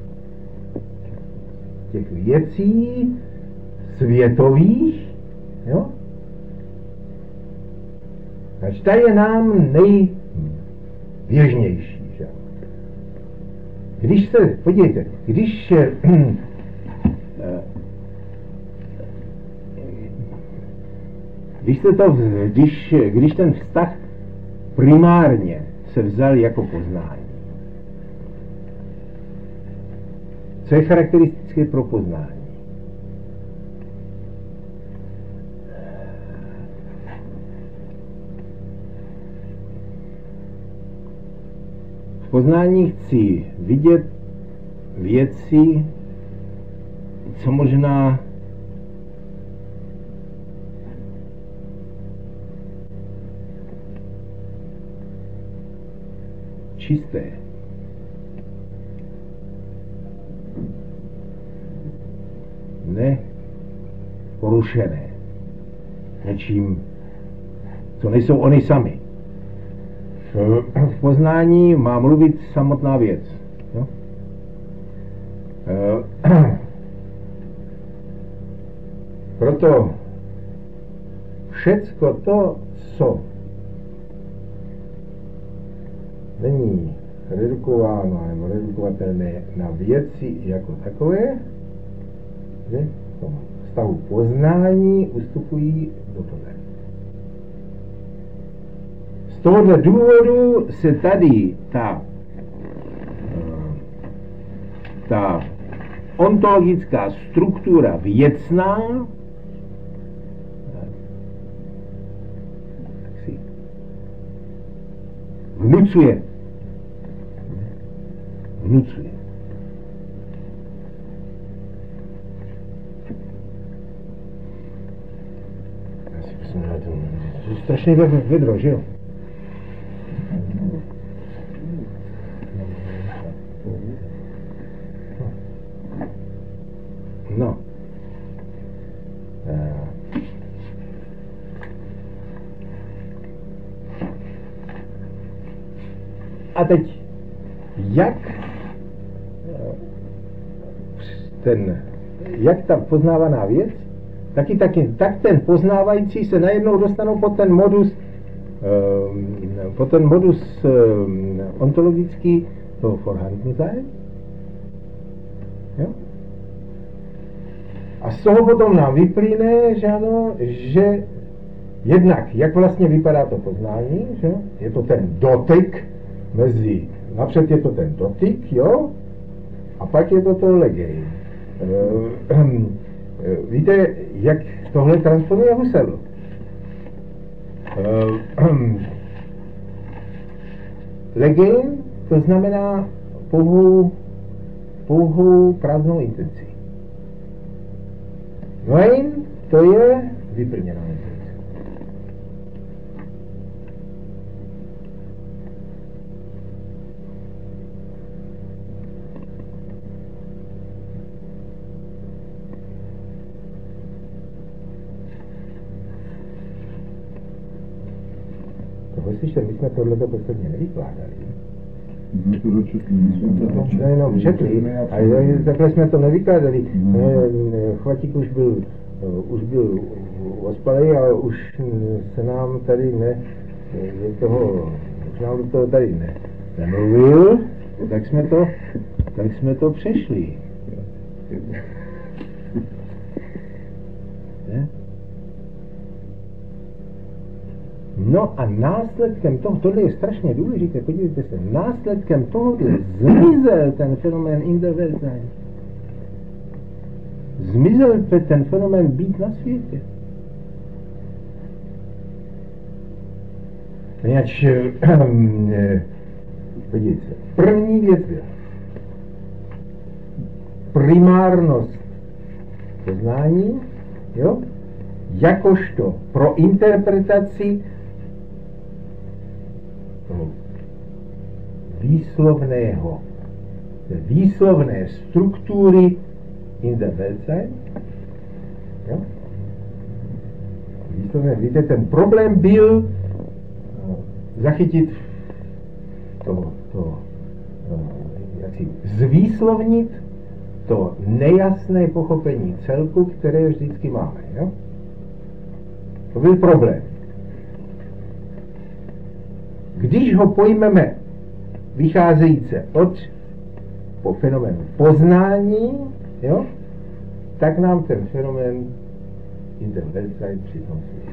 [SPEAKER 3] těch věcí světových, jo? Až ta je nám nejběžnější. Že? Když se, podívejte, když když se to, když, když ten vztah primárně se vzal jako poznání, co je charakteristické pro poznání? V poznání chci vidět věci, co možná čisté. neporušené něčím, co nejsou oni sami. V poznání má mluvit samotná věc. No? Proto všecko to, co není redukováno nebo redukovatelné na věci jako takové, že v tom stavu poznání ustupují do poznání. Z tohoto důvodu se tady ta, ta ontologická struktura věcná vnucuje. Vnucuje. Já si myslím, že to je strašně vedro, že jo? No. A teď, jak ten, jak ta poznávaná věc, taky, taky, tak ten poznávající se najednou dostanou pod ten modus, pod ten modus ontologický toho Vorhandensein. Jo? A z toho potom nám vyplyne, že ano, že jednak, jak vlastně vypadá to poznání, že? Je to ten dotyk mezi, napřed je to ten dotyk, jo, a pak je to to legein. Víte, jak tohle transformuje Husserl? Legein, to znamená pouhou, pouhou prázdnou intenci. Noein, to je vyplněná intenci. Slyšte, my jsme tohleto posledně nevykládali.
[SPEAKER 5] My to dočetli.
[SPEAKER 3] To jenom četli, ale takhle jsme to nevykládali. Chvatík už byl, už byl ospalý a už se nám tady ne, je toho, už nám do toho tady ne, nemluvil, tak jsme to, tak jsme to přešli. Ne? No a následkem toho, tohle je strašně důležité, podívejte se, následkem tohohle zmizel ten fenomén in der Welt sein. Zmizel ten fenomén být na světě. Poněvadž, podívejte se, první věc byla primárnost poznání, jo, jakožto pro interpretaci výslovného, výslovné struktury in der Weltsein. Jo? Výslovné, víte, ten problém byl uh, zachytit to, to uh, jaksi, zvýslovnit to nejasné pochopení celku, které vždycky máme. Jo? To byl problém. Když ho pojmeme vycházejíce od po fenoménu poznání, jo, tak nám ten fenomén in der Weltsein přitom.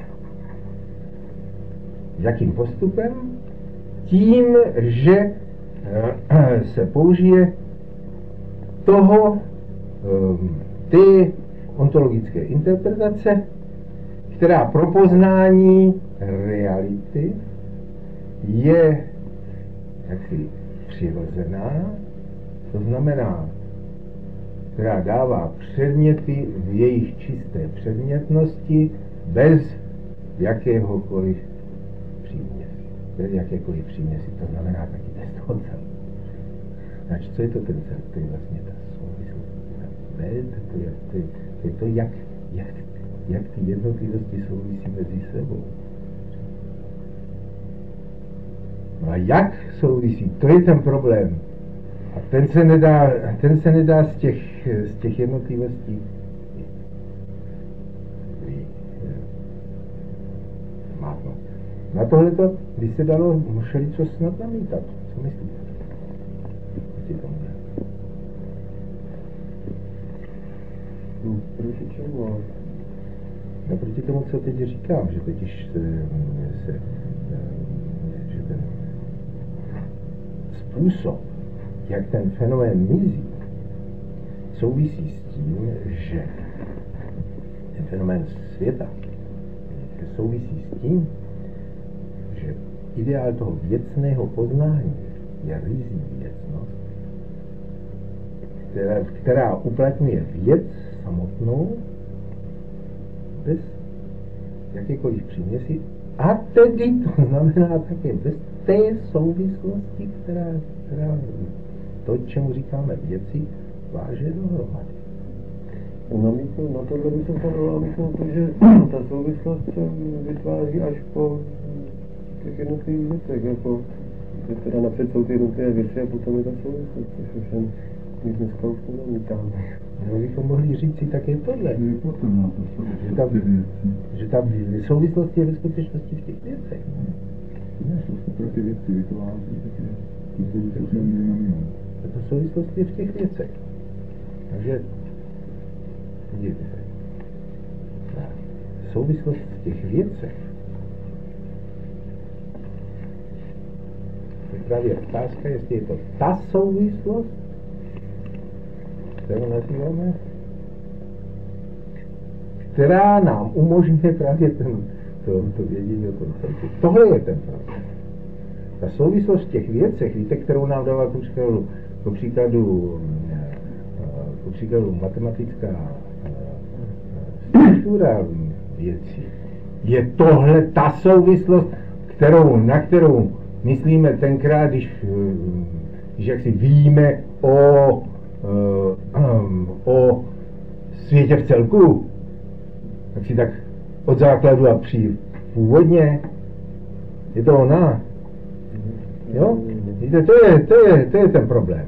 [SPEAKER 3] Jakým postupem? Tím, že uh, se použije toho, um, ty ontologické interpretace, která pro poznání reality je jaksi přirozená, to znamená, která dává předměty v jejich čisté předmětnosti bez jakéhokoliv příměsi. Bez jakékoliv příměsi, to znamená taky bez toho celku. Znači, co je to ten celek? To je vlastně ta souvislost. Welt, to je, to je, Je to, jak, jak, jak ty jednotlivosti souvisí mezi sebou. No a jak souvisí, to je ten problém. A ten se nedá, ten se nedá z těch, z těch jednotlivostí mátnout. Na tohleto by se dalo všelico snad namítat. Co myslíte? Proti tomu.
[SPEAKER 2] No, proti čemu?
[SPEAKER 3] No, proti tomu, co teď říkám, že totiž se, se že ten způsob, jak ten fenomén mizí, souvisí s tím, že ten fenomén světa souvisí s tím, že ideál toho věcného poznání je rizí věcnost, která, která uplatňuje věc samotnou bez jakékoliv příměsi a tedy to znamená také bez té souvislosti, která, která to, čemu říkáme věci, váže dohromady.
[SPEAKER 2] Namítnu, na tohle by jsem tam namítnul to, že ta souvislost se vytváří až po těch jednotlivých věcech, jako že teda napřed jsou ty jednotlivé věci a potom je ta souvislost, což už jen my dneska už to namítáme.
[SPEAKER 3] No, bychom mohli říct si také tohle,
[SPEAKER 5] Je potom na to
[SPEAKER 3] že ta,
[SPEAKER 5] věci.
[SPEAKER 3] že ta souvislost je ve skutečnosti v těch věcech.
[SPEAKER 5] Ne, to se ty věci vytváří, tak je to souvislost někdy na mimo.
[SPEAKER 3] Ta souvislost je v těch věcech. Takže vidíte se. Souvislost v těch věcech je právě otázka, jestli je to ta souvislost, kterou nazýváme, která nám umožňuje právě ten, to, to vědění o tom celku. Tohle je ten problém. Ta souvislost v těch věcech, víte, kterou nám dává ku příkladu, ku příkladu, ku příkladu matematická struktura věcí, je tohle ta souvislost, kterou, na kterou myslíme tenkrát, když, když jaksi víme o, o světě v celku, tak si tak od základu a při původně je to ona. Jo? Víte, to je, to je, to je ten problém.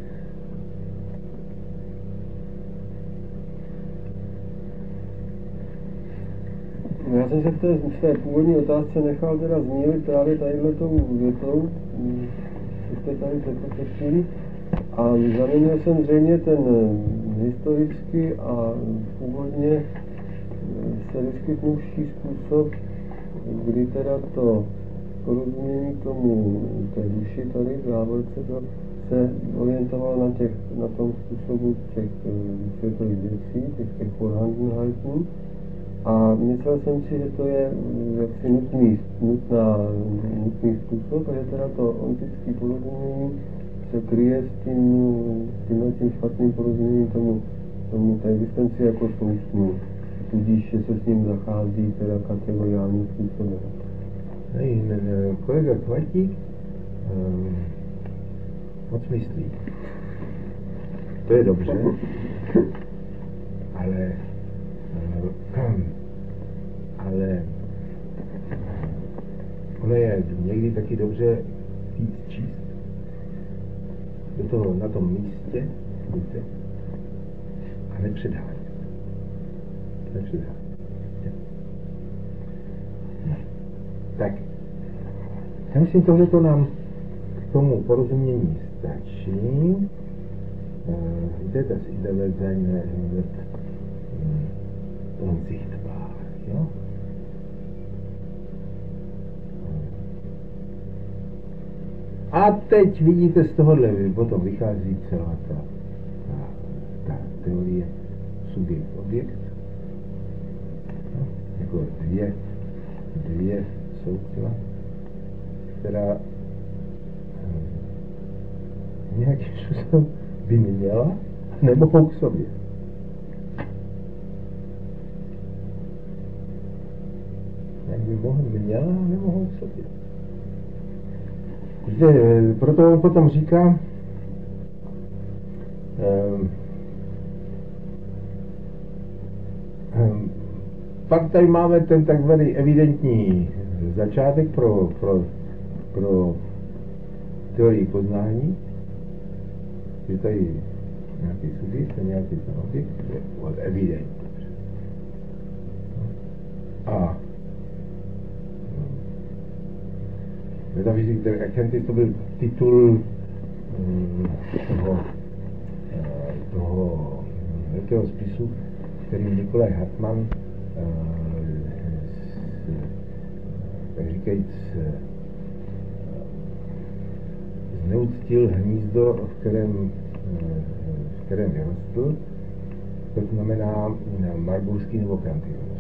[SPEAKER 2] Já jsem se v té, v té původní otázce nechal teda zmílit právě tadyhletou větou, co jste tady řekl před chvíli, a zaměnil jsem zřejmě ten historicky a původně se vyskytnuvší způsob, kdy teda to porozumění tomu té duši tady v závorce to se orientovalo na, těch, na tom způsobu těch světových věcí, těch, těch Vorhandenheiten. A myslel jsem si, že to je jaksi nutný, nutná, nutný způsob a že teda to ontické porozumění se kryje s tím, s tímhle tím špatným porozuměním tomu, tomu té existenci jako součnu. Tudíž, že se s ním zachází teda kategoriálním způsobem.
[SPEAKER 3] Hej, kolega Kvatík um, moc myslí. To je dobře, ale um, ale ono je někdy taky dobře víc číst do toho, na tom místě, víte, a nepředhánět. Nepředhánět. Tak, já myslím, tohle to nám k tomu porozumění stačí. Víte, das in der Welt seine wird unsichtbar, jo? A teď vidíte, z tohohle potom vychází celá ta, ta, ta teorie subjekt-objekt, no, jako dvě, dvě soutěla, která nějakým způsobem by měla nemohou k sobě. Jak by mohla, měla, nemohou k sobě. Víte, proto on potom říká, um, pak tady máme ten takzvaný evidentní začátek pro, pro, pro teorii poznání. Je tady nějaký subjekt a nějaký objekt, to je od evident. A Metaphysics der Erkenntnis, to byl titul toho, toho velkého spisu, kterým Nikolaj Hartmann, tak říkajíc, zneuctil hnízdo, v kterém, v kterém vyrostl, to znamená marburský nebo kantismus.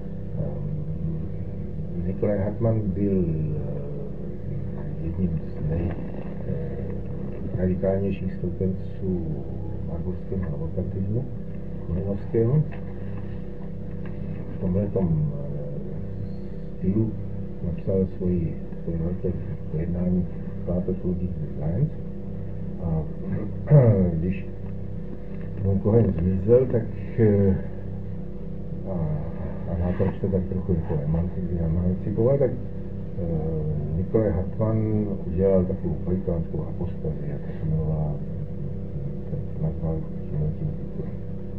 [SPEAKER 3] Nikolaj Hartmann byl jedním z nejradikálnějších stoupenců marburského novokantismu, Mlinovského. V tomhle tom stylu napsal svoji, svoji velké pojednání Plato Logic Science. A když Von Cohen zmizel, tak a, a na to se tak trochu jako emancipoval, tak uh, Nikolaj Hartmann udělal takovou pelikánskou apostazi, jak se jmenovala, ten nazval tímhle tím titulem.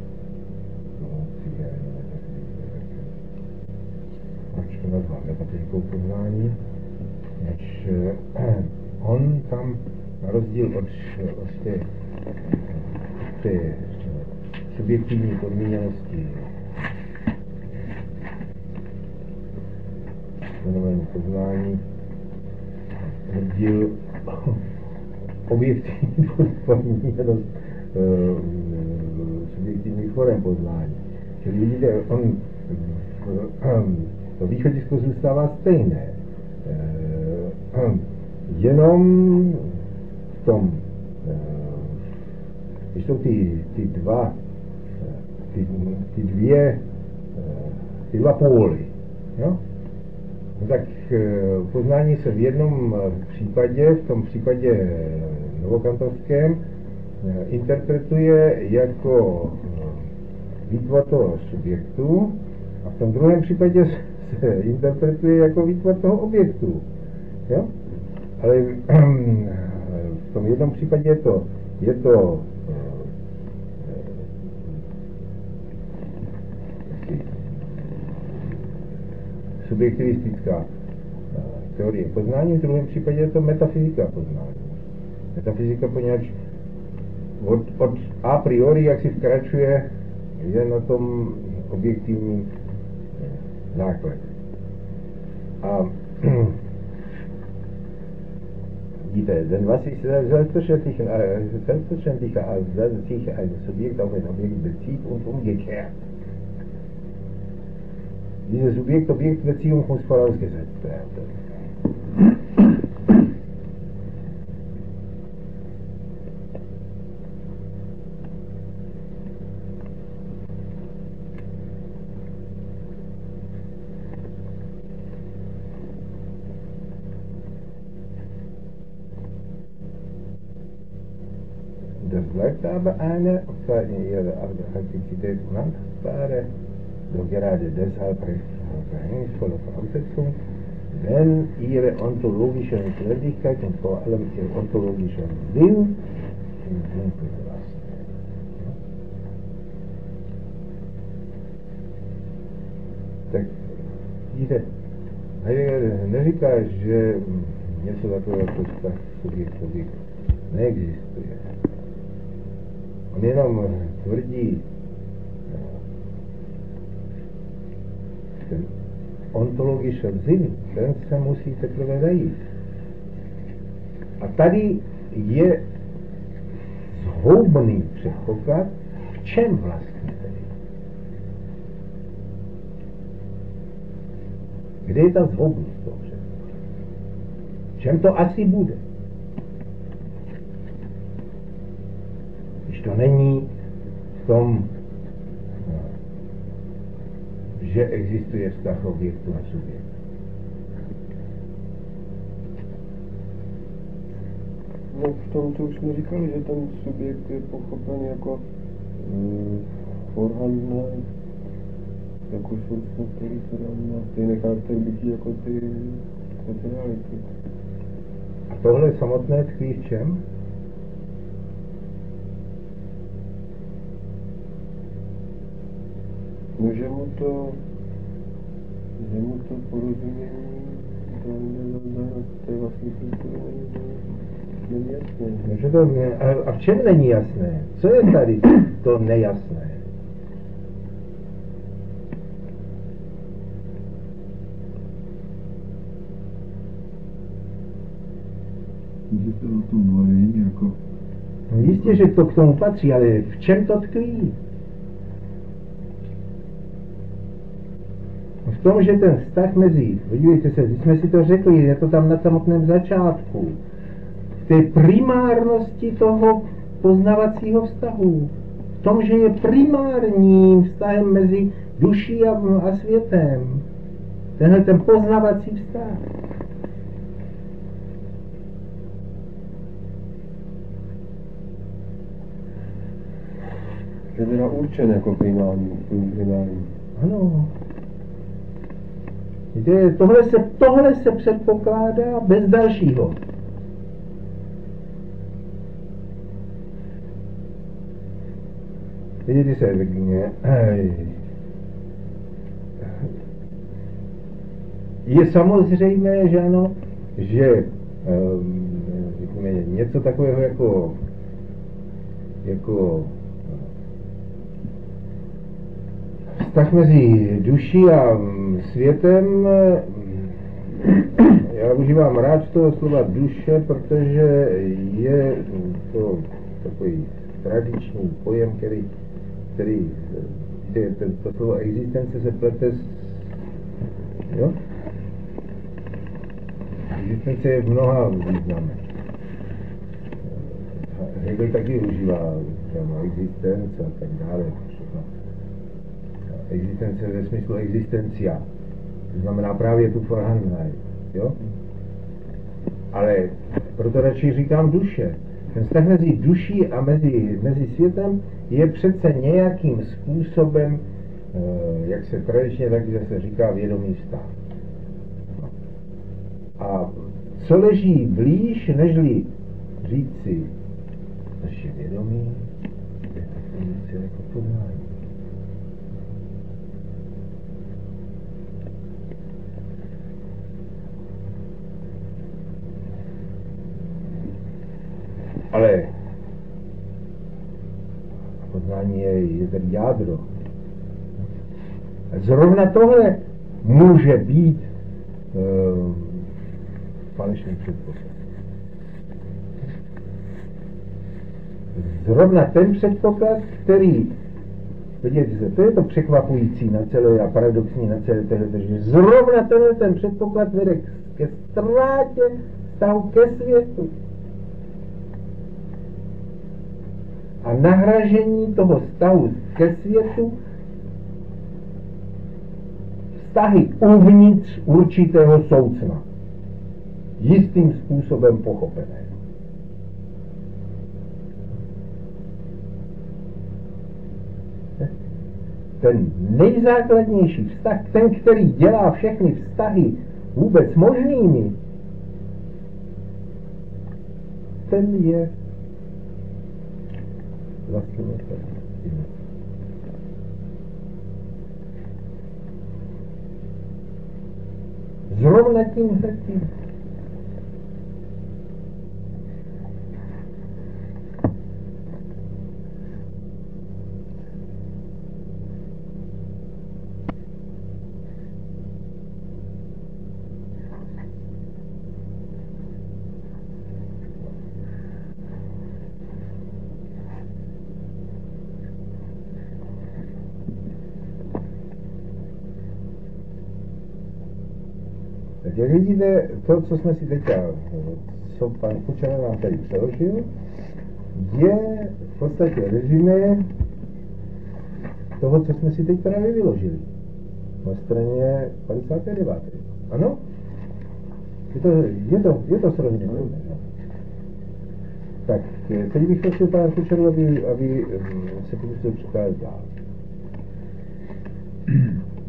[SPEAKER 3] Proč to nazval metafyzikou poznání? Než uh, on tam, na rozdíl od, od té, té subjektivní podmíněnosti fenoménu poznání, rozdíl objektivní podmíněnost uh, subjektivních forem poznání. Čili vidíte, on, um, to východisko zůstává stejné. Uh, jenom v tom, uh, když jsou ty, ty dva, ty, ty dvě, ty dva póly, jo? Tak poznání se v jednom případě, v tom případě novokantovském, interpretuje jako výtvor toho subjektu a v tom druhém případě se interpretuje jako výtvor toho objektu. Jo? Ale v tom jednom případě je to, je to subjektivistická teorie poznání, v druhém případě je to metafyzika poznání. Metafyzika, poněvadž od, od a priori, jak si vkračuje, je na tom objektivním základě. A vidíte, denn was sich selbstverständlich, selbstverständlich als sich ein Subjekt auf ein Objekt bezieht und umgekehrt. Diese Subjekt-Objekt-Beziehung muss vorausgesetzt werden. Das bleibt aber eine, und zwar in ihrer Archätizität unantastbare, doch gerade deshalb verhängnisvolle Voraussetzung, wenn ihre ontologische Notwendigkeit und vor allem ihr ontologischer Sinn im Dunkeln gelassen werden. Tak vidíte, Heidegger neříká, že něco takového jako vztah subjekt-objekt neexistuje. On jenom tvrdí, ten ontologický vzin, ten se musí teprve najít. A tady je zhoubný předpoklad, v čem vlastně tedy. Kde je ta zhoubnost toho předpokladu? V čem to asi bude? Když to není v tom, že existuje vztah objektu a subjektu.
[SPEAKER 2] No v tom, co už jsme říkali, že ten subjekt je pochopen jako mm, vorhandné jako jsou, který teda má stejné charakter bytí jako ty, jako ty reality.
[SPEAKER 3] A tohle samotné tkví v čem?
[SPEAKER 2] No, že mu to, že mu to porozumění, to, to je vlastně kultura, není jasné.
[SPEAKER 3] No, že to ne, a, a v čem není jasné? Co je tady to nejasné?
[SPEAKER 5] Že to o tom mluvím, jako...
[SPEAKER 3] No jistě, že to k tomu patří, ale v čem to tkví? V tom, že ten vztah mezi, podívejte se, když jsme si to řekli, je to tam na samotném začátku, v té primárnosti toho poznavacího vztahu, v tom, že je primárním vztahem mezi duší a, a světem, tenhle ten poznavací vztah.
[SPEAKER 2] Je teda určen jako primární, primární.
[SPEAKER 3] Ano. Víte, tohle se, tohle se předpokládá bez dalšího. Vidíte se, je samozřejmé, že ano, že řekněme, něco takového jako jako vztah mezi duší a světem, já užívám rád toho slova duše, protože je to takový tradiční pojem, který, který to slovo existence se plete s, jo? Existence je v mnoha významech. Hegel taky užívá existence a tak dále. Existence ve smyslu existencia. To znamená právě tu Vorhandenheit, jo? Ale proto radši říkám duše. Ten vztah mezi duší a mezi, mezi světem je přece nějakým způsobem, jak se tradičně taky zase říká, vědomý vztah. A co leží blíž, nežli říci naše vědomí, je to něco jako poznání. Ale poznání je, je ten jádro. Zrovna tohle může být uh, falešný předpoklad. Zrovna ten předpoklad, který, vidíte se, to je to překvapující na celé a paradoxní na celé téhle, že zrovna tenhle ten předpoklad vede ke ztrátě vztahu ke světu. A nahražení toho vztahu ke světu vztahy uvnitř určitého soucna. Jistým způsobem pochopené. Ten nejzákladnější vztah, ten, který dělá všechny vztahy vůbec možnými, ten je vlastně zrovna tímhle tím. Takže vidíte, to, co jsme si teďka, co pan Kučera nám tady přeložil, je v podstatě rezumé toho, co jsme si teď právě vyložili. Na straně padesát devět. Ano? Je to, je to, je to srozumitelné. Tak, teď bych prosil pana Kučeru, aby, aby se pokusil překládat dál.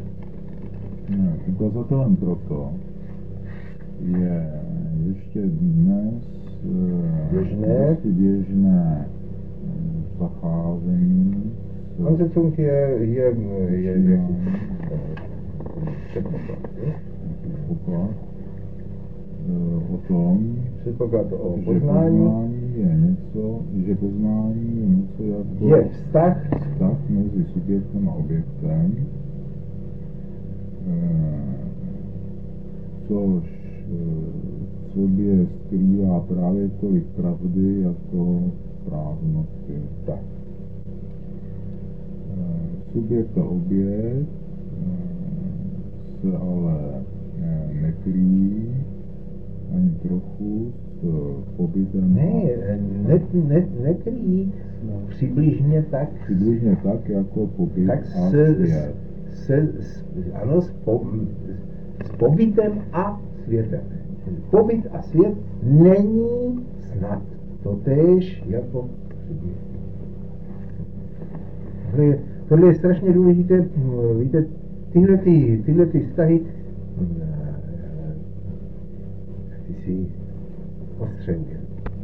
[SPEAKER 5] ukazatelem proto je ještě dnes
[SPEAKER 3] běžné,
[SPEAKER 5] běžné zacházení.
[SPEAKER 3] Ansetzung je, je, je, je předpoklad.
[SPEAKER 5] Předpoklad o tom,
[SPEAKER 3] Předpoklad o
[SPEAKER 5] že
[SPEAKER 3] poznání
[SPEAKER 5] poznání je něco, že poznání je něco jako
[SPEAKER 3] je vztah,
[SPEAKER 5] vztah mezi subjektem a objektem, což v sobě skrývá právě tolik pravdy jako prázdnoty.
[SPEAKER 3] tak.
[SPEAKER 5] Subjekt a objekt se ale nekryjí ani trochu s pobytem.
[SPEAKER 3] Ne, ne, ne, nekryjí přibližně tak,
[SPEAKER 5] Přibližně tak, jako pobyt
[SPEAKER 3] tak
[SPEAKER 5] a
[SPEAKER 3] se,
[SPEAKER 5] svět.
[SPEAKER 3] se, ano, s, po, s pobytem a světem. Pobyt a svět není snad totéž jako přibližně. Tohle, tohle je strašně důležité, víte, tyhle, ty, tyhle ty vztahy, ty si ostře udělí.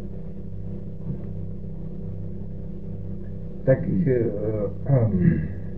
[SPEAKER 3] Tak uh, um,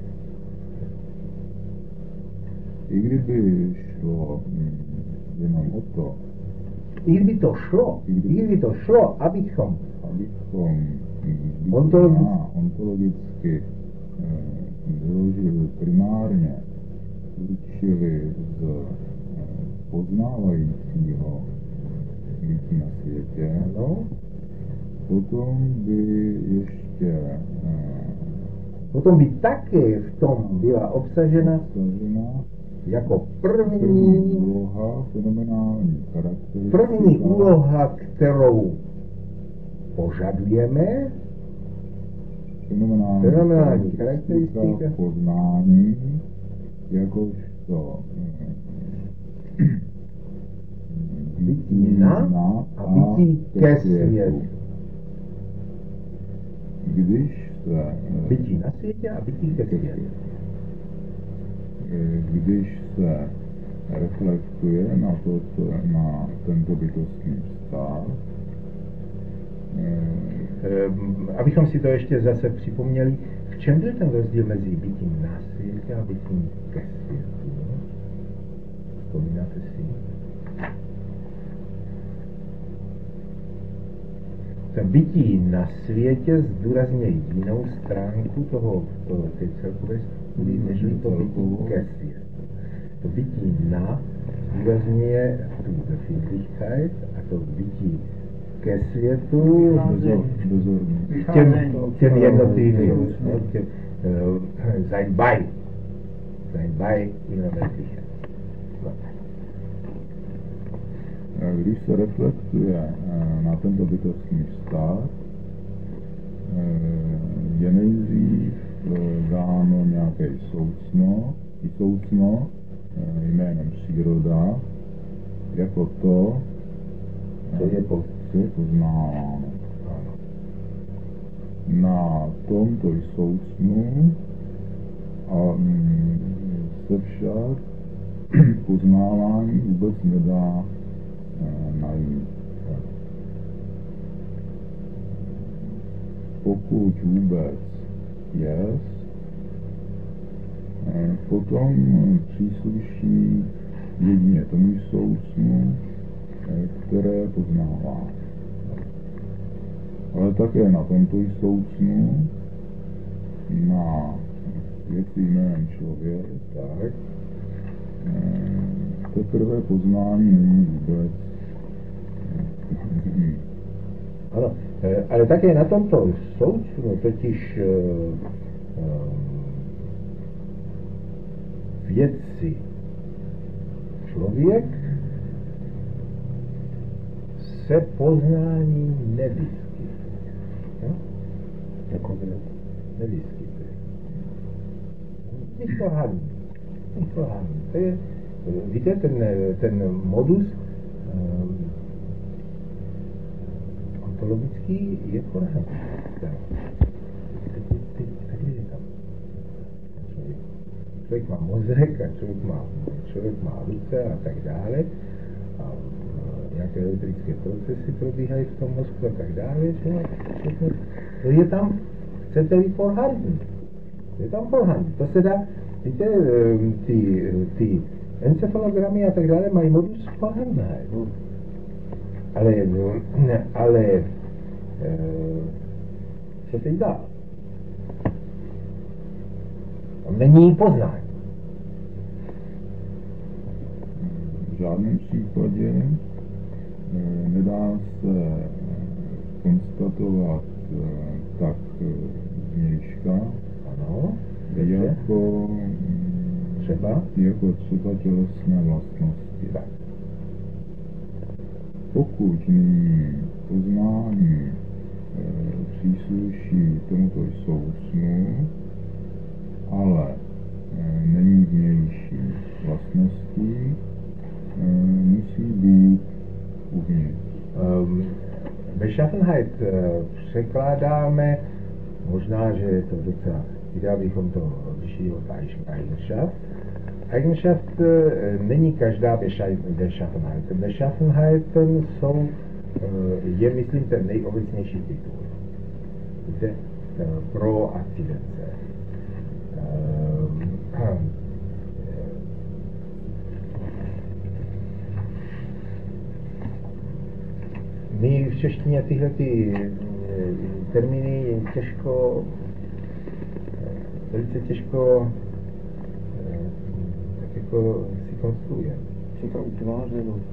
[SPEAKER 5] I kdyby šlo jenom o to,
[SPEAKER 3] i kdyby to šlo, i kdyby to šlo, abychom,
[SPEAKER 5] abychom
[SPEAKER 3] Ontologicky.
[SPEAKER 5] ontologicky vyložili primárně, určili z poznávajícího bytí na světě,
[SPEAKER 3] no,
[SPEAKER 5] potom by ještě
[SPEAKER 3] potom by také v tom byla obsažena
[SPEAKER 5] obsažena
[SPEAKER 3] jako
[SPEAKER 5] první
[SPEAKER 3] první,
[SPEAKER 5] úloha fenomenální charakteristika,
[SPEAKER 3] první úloha, kterou požadujeme,
[SPEAKER 5] fenomenální,
[SPEAKER 3] fenomenální
[SPEAKER 5] charakteristika
[SPEAKER 3] charakteristika
[SPEAKER 5] poznání, jakožto
[SPEAKER 3] bytí na a bytí ke světu.
[SPEAKER 5] Když se,
[SPEAKER 3] Bytí na světě a bytí ke světu.
[SPEAKER 5] když se reflektuje na, to, na tento bytostný vztah,
[SPEAKER 3] Ehm, abychom si to ještě zase připomněli, v čem byl ten rozdíl mezi bytím na světě a bytím ke světu? Vzpomínáte si? To bytí na světě zdůrazňuje jinou stránku toho, toho té celkové struktury, než to bytí ke světu. To bytí na zdůrazňuje tu Befindlichkeit a to bytí ke světu
[SPEAKER 5] dozor, dozor,
[SPEAKER 3] těm, těm jednotlivým, těm, uh, sein bei, sein bei in der Wirklichkeit.
[SPEAKER 5] Když se reflektuje na tento bytostný vztah, je nejdřív dáno nějaké soucno, i soucno, jménem příroda, jako to,
[SPEAKER 3] Co je, po,
[SPEAKER 5] co je poznáváno. Na tomto soucnu a se však poznávání vůbec nedá najít. Pokud vůbec jest, potom přísluší jedině tomu soucnu, které poznává. Ale také na tomto soucnu, na věci jménem člověk, tak, teprve poznání není vůbec.
[SPEAKER 3] ano, ale také na tomto soucnu totiž věci člověk se poznání nevyskytuje. No? Jako nevyskytuje. Nicht vorhanden. Nicht vorhanden. To je, víte, ten, ten modus um, ontologický je vorhanden. Tak. Teď je tam.
[SPEAKER 1] člověk má mozek a člověk má, člověk má ruce a tak dále. A nějaké elektrické procesy probíhají v tom mozku a tak dále. Je tam, chcete-li vorhanden. Je tam vorhanden. To se dá, víte, ty, ty encefalogramy a tak dále mají modus vorhandenheit. Ale, ale, co teď dá? Tam není poznání.
[SPEAKER 5] V žádném případě nedá se konstatovat tak změška,
[SPEAKER 1] ano,
[SPEAKER 5] jako
[SPEAKER 1] třeba,
[SPEAKER 5] jako třeba tělesné vlastnosti.
[SPEAKER 1] Tak.
[SPEAKER 5] Pokud nyní poznání e, přísluší tomuto soucnu, ale e, není vnější vlastností, e, musí být uvnitř.
[SPEAKER 1] Um, Beschaffenheit uh, překládáme, možná, že je to docela, ideál bychom to vyšli od Eigenschaft. Eigenschaft uh, není každá Beschaffenheit. Beschaffenheit jsou, uh, je, myslím, ten nejobecnější titul. Víte, uh, pro akcidence. Uh, My v češtině tyhle ty termíny těžko, velice těžko tak jako si konstruujeme.
[SPEAKER 2] Co ta utvářenost?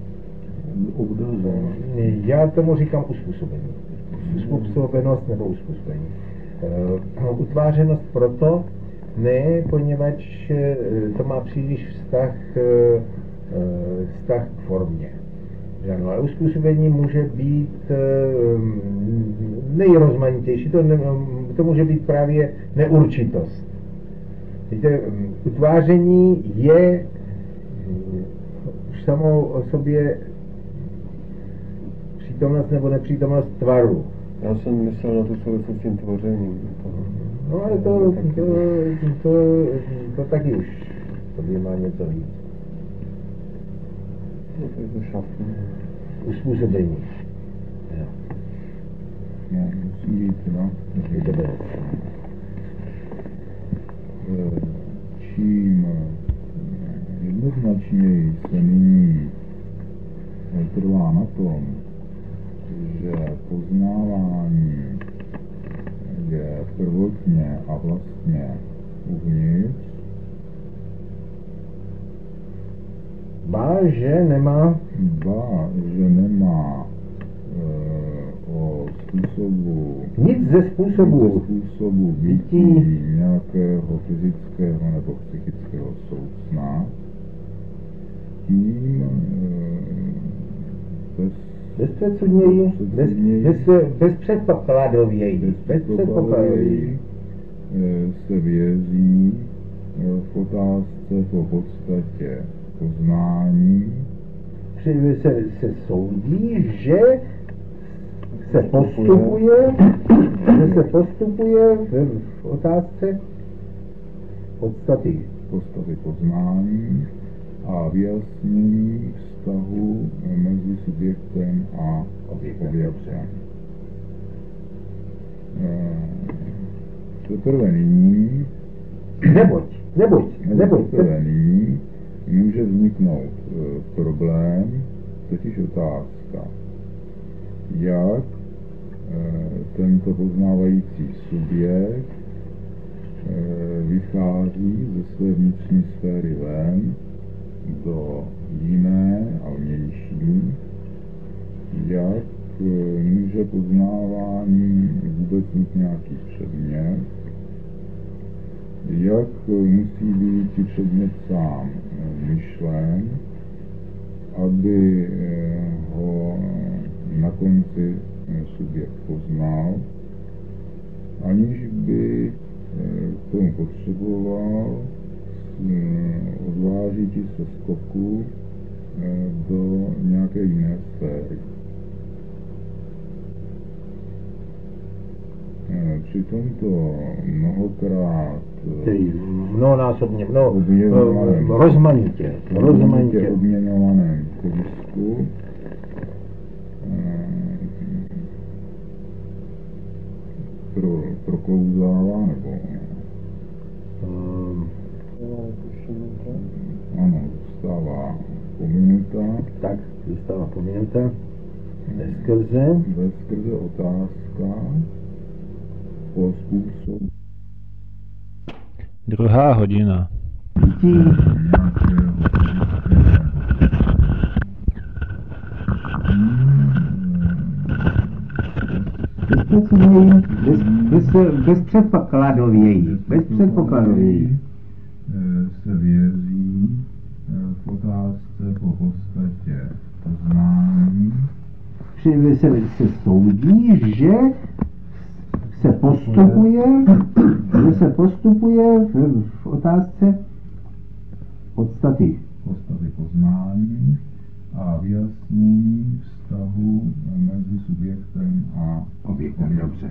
[SPEAKER 1] Já tomu říkám uspůsobení. Uspůsobenost nebo uspůsobení. Utvářenost proto ne, poněvadž to má příliš vztah, vztah k formě. Ano, ale uspůsobení může být nejrozmanitější, to, ne, to může být právě neurčitost. Víte, utváření je už samou o sobě přítomnost nebo nepřítomnost tvaru.
[SPEAKER 2] Já jsem myslel na tu souvislost s tím tvořením.
[SPEAKER 1] No ale to, to, to, to, to taky už sobě má něco víc.
[SPEAKER 2] No to je to šafné.
[SPEAKER 1] Uspůsobení. Jo.
[SPEAKER 5] No, musí být, no. Čím jednoznačněji se nyní trvá na tom, že poznávání je prvotně a vlastně uvnitř,
[SPEAKER 1] Ba, že nemá,
[SPEAKER 5] ba, že nemá e, o způsobu,
[SPEAKER 1] nic ze způsobu,
[SPEAKER 5] ze způsobu bytí nějakého fyzického nebo psychického soucna, tím e, bez
[SPEAKER 1] bezpředsudněji, bez, bez, bezpředpokladověji, bezpředpokladověji
[SPEAKER 5] e, se vězí e, v otázce po podstatě poznání,
[SPEAKER 1] se, se soudí, že se postupuje, že se postupuje v, v otázce podstaty.
[SPEAKER 5] podstaty poznání a vyjasnění vztahu mezi subjektem a objektem. Teprve nyní,
[SPEAKER 1] Neboť, neboť, neboť,
[SPEAKER 5] teprve nyní může vzniknout e, problém, totiž otázka, jak e, tento poznávající subjekt e, vychází ze své vnitřní sféry ven do jiné a vnější, jak e, může poznávání vůbec mít nějaký předmět, jak musí být předmět sám myšlen, aby ho na konci subjekt poznal, aniž by k tomu potřeboval odvážit se skoku do nějaké jiné sféry. při tomto mnohokrát
[SPEAKER 3] Tedy mnohonásobně, mnoho,
[SPEAKER 5] obměňovaném,
[SPEAKER 3] rozmanitě, rozmanitě.
[SPEAKER 5] obměňovaném chodisku pro, proklouzává, nebo
[SPEAKER 3] Um,
[SPEAKER 5] ano, zůstává pominuta,
[SPEAKER 3] tak, zůstává pominuta. Veskrze.
[SPEAKER 5] veskrze otázka o způsobu
[SPEAKER 4] Druhá hodina.
[SPEAKER 5] nějakého
[SPEAKER 3] Bezpředpokladověji, bez, bez, bezpředpokladověji, bezpředpokladověji.
[SPEAKER 5] se věří v otázce po podstatě poznání,
[SPEAKER 3] Při, se, se soudí, že se postupuje, že se postupuje v, v otázce podstaty.
[SPEAKER 5] podstaty poznání a vyjasnění vztahu mezi subjektem a
[SPEAKER 3] Objektem, dobře.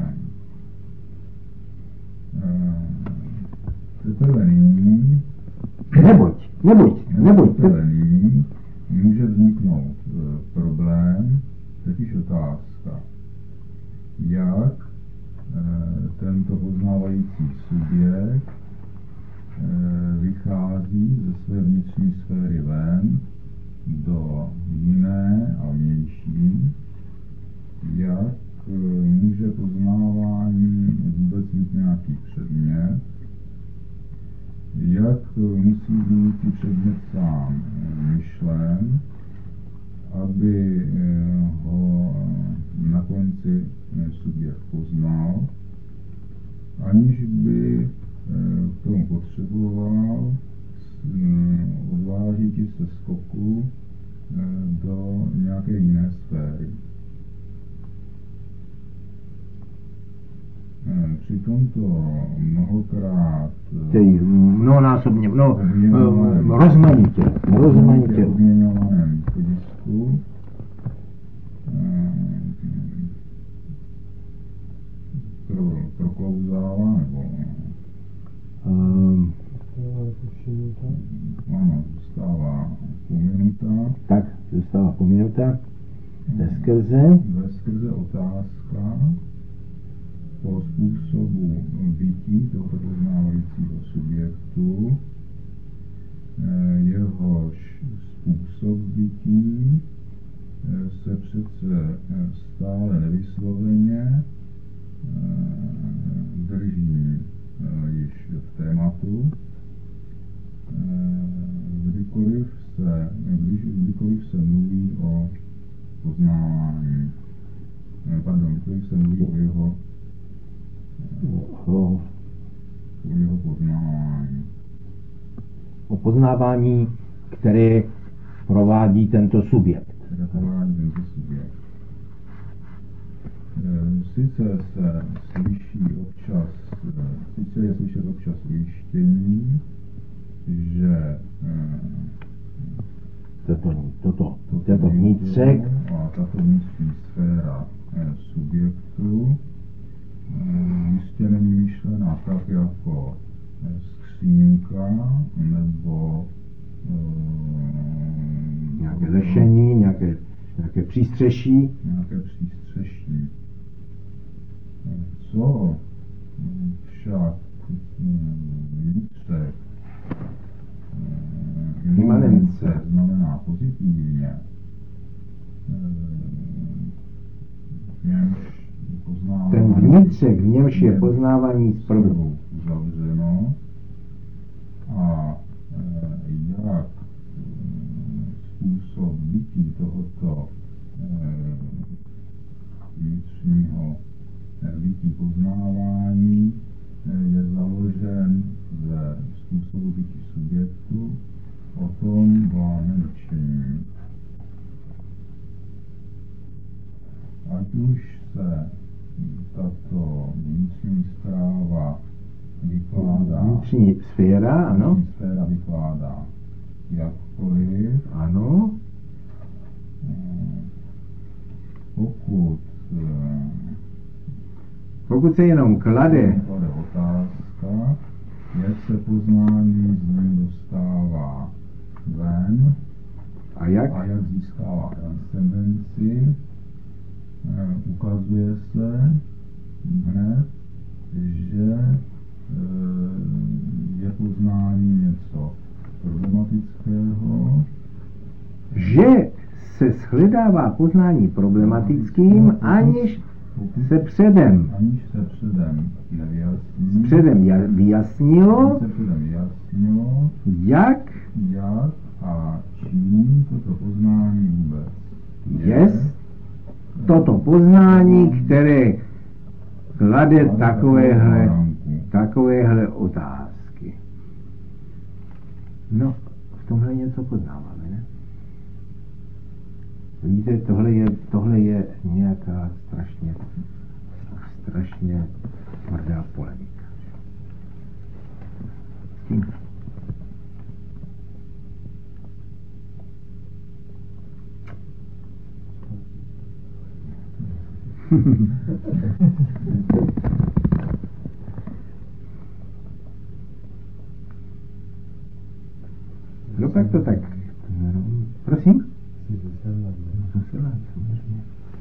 [SPEAKER 5] Teprve nyní,
[SPEAKER 3] Neboť, neboť, neboť.
[SPEAKER 5] teprve nyní může vzniknout e, problém, totiž otázka, jak e, tento poznávající subjekt e, vychází ze své vnitřní sféry ven do jiné a vnější, jak e, může poznávání vůbec mít nějaký předmět, jak musí být předmět sám myšlen, aby ho na konci subjekt poznal, aniž by k tomu potřeboval odvážit se skoku do nějaké jiné sféry. Při tomto mnohokrát
[SPEAKER 3] Tedy mnohonásobně, no, rozmanitě, rozmanitě.
[SPEAKER 5] obměňovaném chodisku pro, proklouzává, nebo
[SPEAKER 3] Um,
[SPEAKER 5] ano, zůstává pominuta,
[SPEAKER 3] tak, zůstává pominuta. Veskrze.
[SPEAKER 5] veskrze otázka o způsobu bytí tohoto poznávajícího subjektu, jehož způsob bytí se přece stále nevysloveně drží již v tématu, kdykoliv se, když, kdykoliv se mluví o poznávání, pardon, kdykoliv se mluví o jeho
[SPEAKER 3] O,
[SPEAKER 5] o jeho poznávání.
[SPEAKER 3] o poznávání, které provádí tento subjekt.
[SPEAKER 5] Které provádí tento subjekt. Sice se slyší občas, sice je slyšet občas ujištění, že
[SPEAKER 3] Toto, toto, tento vnitřek,
[SPEAKER 5] a tato vnitřní sféra subjektu jistě není myšlená tak jako skřínka nebo
[SPEAKER 3] nějaké řešení, nějaké, nějaké přístřeší.
[SPEAKER 5] nějaké přístřeší. Co však vnitřek imanence znamená pozitivně, v němž
[SPEAKER 3] Ten vnitřek, v němž je poznávání zprvu
[SPEAKER 5] uzavřeno a jak způsob bytí tohoto vnitřního bytí poznávání je založen ze způsobu bytí subjektu, o tom vládne učení. Ať už se tato vnitřní zpráva vykládá,
[SPEAKER 3] vnitřní sféra, ano,
[SPEAKER 5] vnitřní sféra vykládá jakkoliv,
[SPEAKER 3] ano,
[SPEAKER 5] pokud
[SPEAKER 3] pokud se jenom klade,
[SPEAKER 5] klade otázka, jak se poznání z něj dostává ven
[SPEAKER 3] a jak?
[SPEAKER 5] a jak získává transcendenci, eh, ukazuje se hned, že eh, je poznání něco problematického,
[SPEAKER 3] že se shledává poznání problematickým, aniž se předem,
[SPEAKER 5] aniž se předem nevyjasní,
[SPEAKER 3] předem ja- vyjasnilo,
[SPEAKER 5] se předem vyjasnilo,
[SPEAKER 3] jak
[SPEAKER 5] jak a čím toto poznání vůbec
[SPEAKER 3] je toto poznání, které klade takovéhle, takovéhle otázky. No, v tomhle něco poznáváme, ne? Víte, tohle je, tohle je nějaká strašně, strašně tvrdá polemika. S tím. No tak to tak. Prosím? Zase samozřejmě.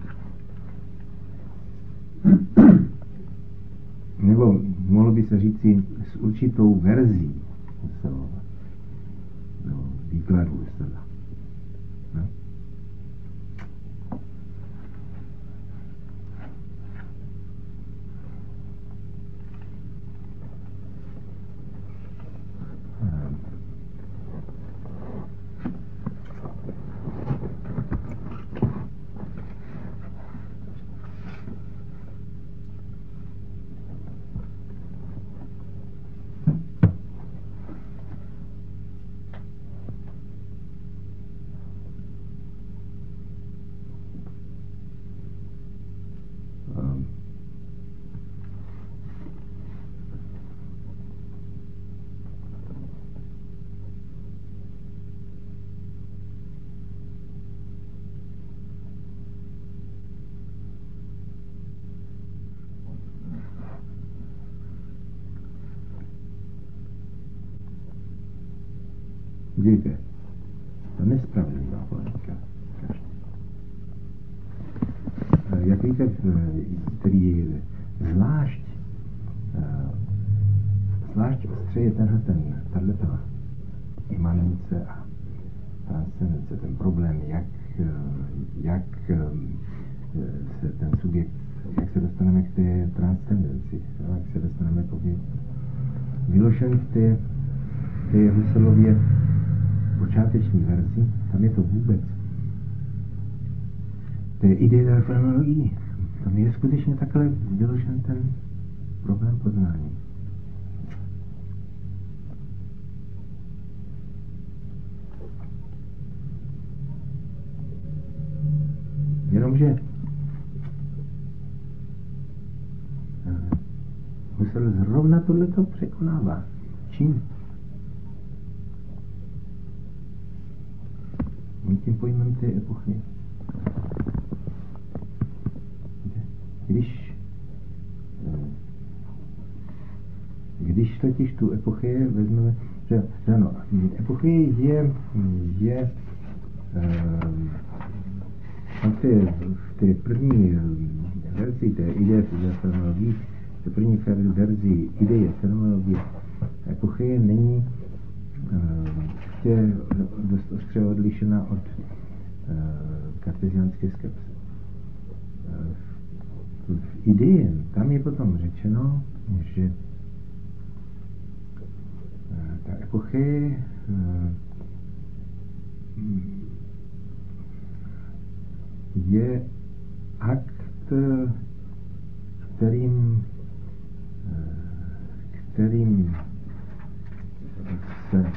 [SPEAKER 3] Nebo mohlo by se říci s určitou verzí Husserlova, no, výkladu Husserla. No? Dívejte, to nespravedlivá polemika. Jak víte, který zvlášť, zvlášť ostře je tenhle ten, tato imanence a transcendence, ten problém, jak, jak se ten subjekt, jak se dostaneme k té transcendenci, jak se dostaneme k objektu. Vyložen v té, té Husserlově počáteční verzi, tam je to vůbec. To je ideje fenomenologie. Tam je skutečně takhle vyložen ten problém poznání. Jenomže Husserl zrovna tohleto překonává. Čím? Tím pojmem té epochy. Když, když totiž tu epochii vezmeme, že, že ano, epochie je, je v té, v té první verzi té ideje fenomenologie, v té první verzi ideje fenomenologie epochie není je dost ostře odlišena od uh, karteziánské skepse. Uh, v ideji tam je potom řečeno, že uh, ta epoche uh, je akt, kterým, uh, kterým se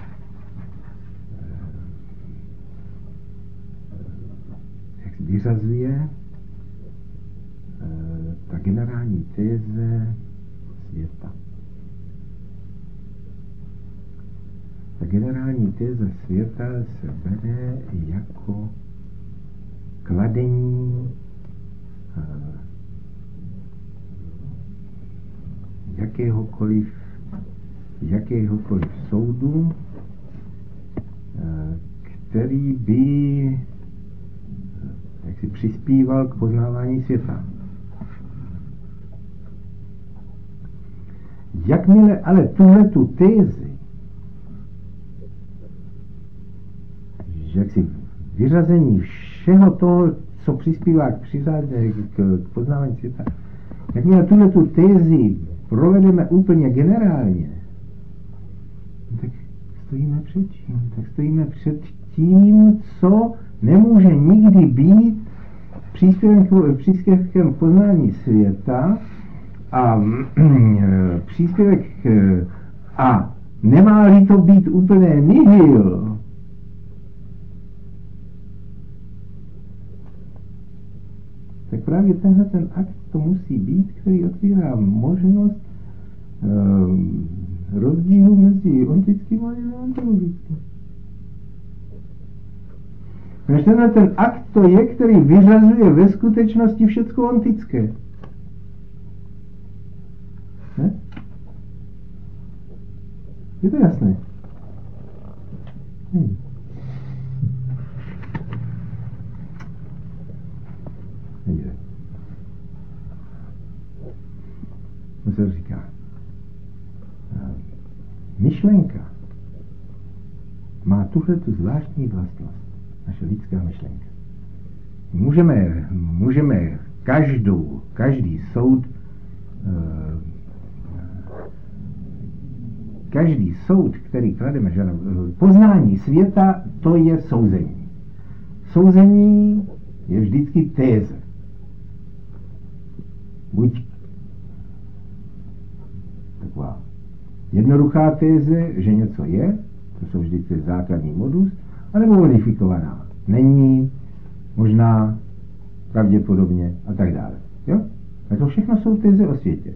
[SPEAKER 3] vyřazuje e, ta generální téze světa. Ta generální téze světa se bere jako kladení e, jakéhokoliv, jakéhokoliv soudu, který by jak si přispíval k poznávání světa. Jakmile ale tuhletu tézi, že jaksi vyřazení všeho toho, co přispívá k, přiřádě, k, k poznávání světa, jakmile tuhletu tézi provedeme úplně generálně, tak stojíme před čím? Tak stojíme před tím, co nemůže nikdy být příspěvkem k poznání světa a příspěvek a nemá-li to být úplné nihil, tak právě tenhle ten akt to musí být, který otvírá možnost um, rozdílu mezi ontickým a ontologickým. Protože tenhle ten akt to je, který vyřazuje ve skutečnosti všecko ontické. Ne? Je to jasné? Hmm. Nejde. Co se říká? Myšlenka má tuhletu zvláštní vlastnost. Naše lidská myšlenka. Můžeme, můžeme každou, každý soud, každý soud, který klademe, že poznání světa, to je souzení. Souzení je vždycky téze. Buď taková jednoduchá téze, že něco je, to jsou vždycky základní modus, anebo modifikovaná. Není, možná, pravděpodobně a tak dále. Jo? A to všechno jsou téze o světě.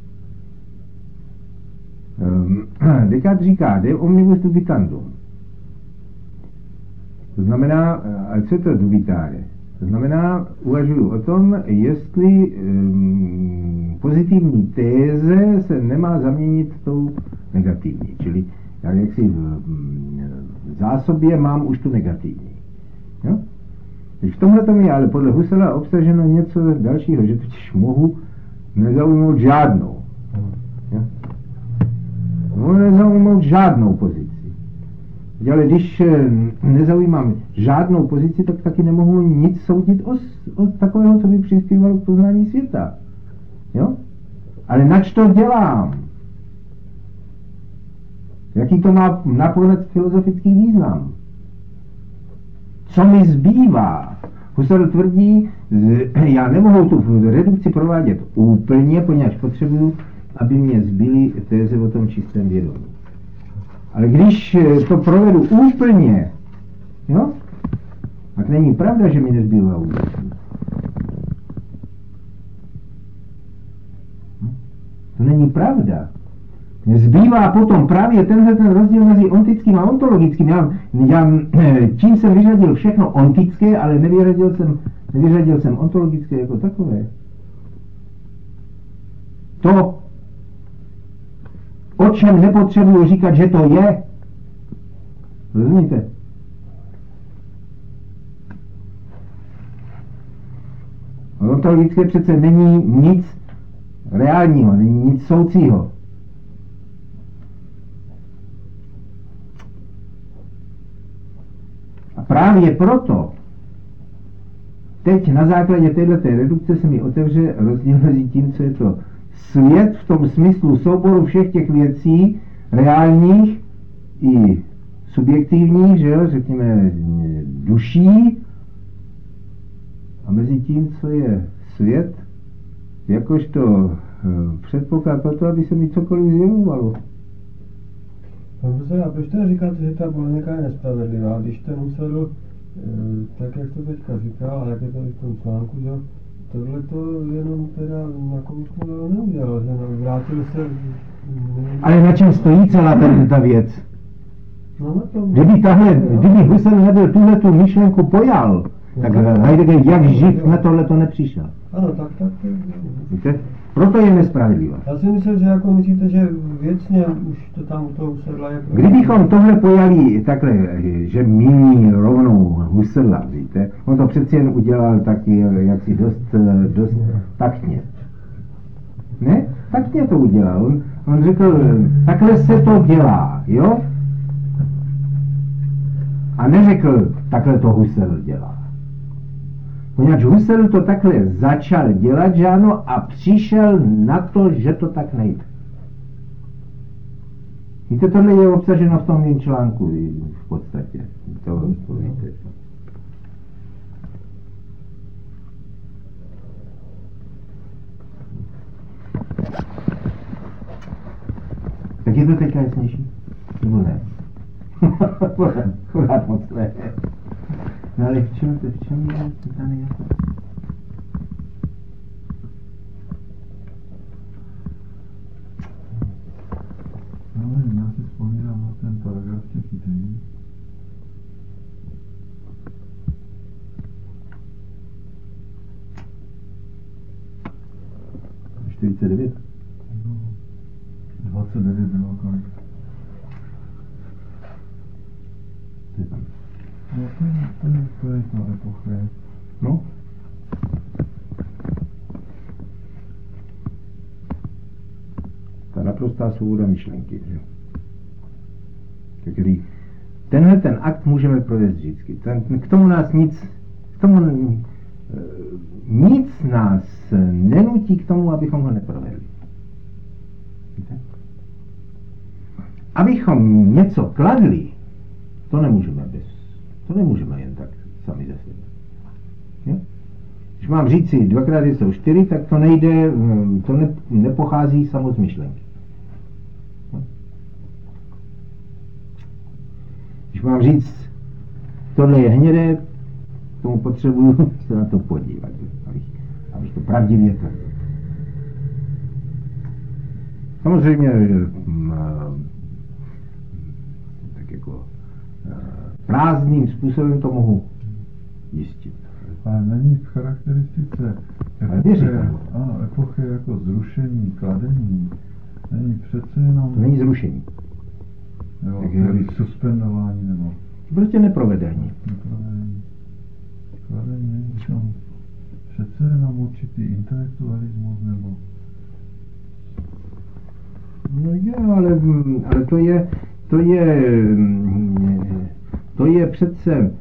[SPEAKER 3] Um, Descartes říká, de omnibus dubitandum. To znamená, a co je to dubitare? To znamená, uvažuji o tom, jestli um, pozitivní téze se nemá zaměnit tou negativní. Čili já jaksi v, v zásobě mám už tu negativní. Jo? Teď v tomhle tom je ale podle Husserla obsaženo něco dalšího, že totiž mohu nezaujmout žádnou. Jo? Mohu nezaujmout žádnou pozici. Ale když nezaujímám žádnou pozici, tak taky nemohu nic soudit o, o takového, co by přispívalo k poznání světa. Jo? Ale nač to dělám? Jaký to má nakonec filozofický význam? Co mi zbývá? Husserl tvrdí, já nemohu tu redukci provádět úplně, poněvadž potřebuju, aby mě zbyly téze o tom čistém vědomí. Ale když to provedu úplně, jo, tak není pravda, že mi nezbývá úplně. To není pravda. Mně zbývá potom právě tenhle ten rozdíl mezi ontickým a ontologickým. Já, já tím jsem vyřadil všechno ontické, ale nevyřadil jsem, nevyřadil jsem ontologické jako takové. To, o čem nepotřebuji říkat, že to je. Rozumíte? Ontologické přece není nic reálního, není nic soucího. A právě proto teď na základě téhleté redukce se mi otevře rozdíl mezi tím, co je to svět v tom smyslu souboru všech těch věcí reálních i subjektivních, že jo, řekněme duší, a mezi tím, co je svět, jakožto předpoklad pro to, aby se mi cokoliv zjevovalo.
[SPEAKER 2] Dobře, a proč teda říkáte, že ta polemika je nespravedlivá, když ten Husserl, tak jak to teďka říkal, a jak je to v tom článku, že tohle to jenom teda na koušku neudělal, že no, vrátil se...
[SPEAKER 3] Ale na čem stojí celá ta věc?
[SPEAKER 2] No na tom...
[SPEAKER 3] Kdyby tahle, kdyby Husserl nebyl tuhletu myšlenku pojal, tak Heidegger jak živ na tohle to nepřišel.
[SPEAKER 2] Ano, tak, tak, tak.
[SPEAKER 3] Víte? Proto je nespravedlivá.
[SPEAKER 2] Já si myslím, že jako myslíte, že věcně už to tam u toho Husserla je...
[SPEAKER 3] Kdybychom tohle pojali takhle, že míní rovnou Husserla, víte, on to přeci jen udělal taky jaksi dost, dost taktně. Ne? Taktně to udělal. On, on řekl, takhle se to dělá, jo? A neřekl, takhle to Husserl dělá. Poněvadž Husserl to takhle začal dělat, že ano, a přišel na to, že to tak nejde. Víte, tohle je obsaženo v tom mým článku v podstatě. To, to víte. Tak je to teďka jasnější? Nebo ne? Pořád moc ne. No ale v čem to, v čem je to ta nejasnost?
[SPEAKER 5] No ale já si vzpomínám na ten paragraf těch ideí.
[SPEAKER 3] čtyřicet devět?
[SPEAKER 5] No, dvacet devět bylo kolik.
[SPEAKER 3] To je tam.
[SPEAKER 5] No to je, to je, to je ta epocha.
[SPEAKER 3] No. Ta naprostá svoboda myšlenky, že? Který tenhle ten akt můžeme provést vždycky. Ten, k tomu nás nic, k tomu nic nás nenutí k tomu, abychom ho neprovedli. Víte? Abychom něco kladli, to nemůžeme bez, to nemůžeme jen tak sami ze sebe. Jo? Když mám říct si dvakrát jsou čtyři, tak to nejde, to ne, nepochází samo z myšlenky. Jo? Když mám říct, tohle je hnědé, tomu potřebuju se na to podívat, abych, abych to pravdivě tvrdil. Samozřejmě tak jako prázdným způsobem to mohu jistit.
[SPEAKER 5] Ale není v charakteristice epochy, ano, epochy jako zrušení, kladení, není přece jenom...
[SPEAKER 3] To není zrušení.
[SPEAKER 5] Nebo je suspendování, nebo...
[SPEAKER 3] Prostě neprovedení.
[SPEAKER 5] Neprovedení. Kladení není tam přece jenom určitý intelektualismus, nebo...
[SPEAKER 3] No je, ale, ale to je, to je, to je přece,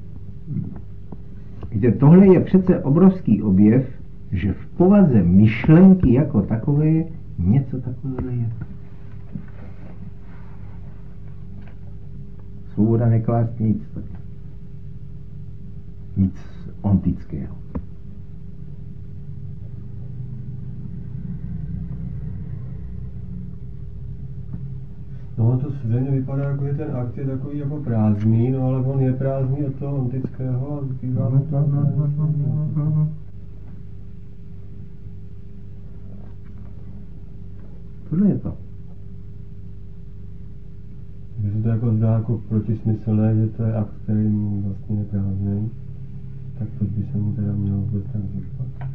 [SPEAKER 3] víte, tohle je přece obrovský objev, že v povaze myšlenky jako takové něco takového je. Svoboda neklást nic, nic ontického.
[SPEAKER 2] No to zřejmě vypadá jako, že ten akt je takový jako prázdný, no ale on je prázdný od toho antického a zbývá mu to.
[SPEAKER 3] Tohle je to.
[SPEAKER 2] Že se to jako zdá jako protismyslné, že to je akt, který vlastně je prázdný, tak proč by se mu teda mělo vůbec tak říkat?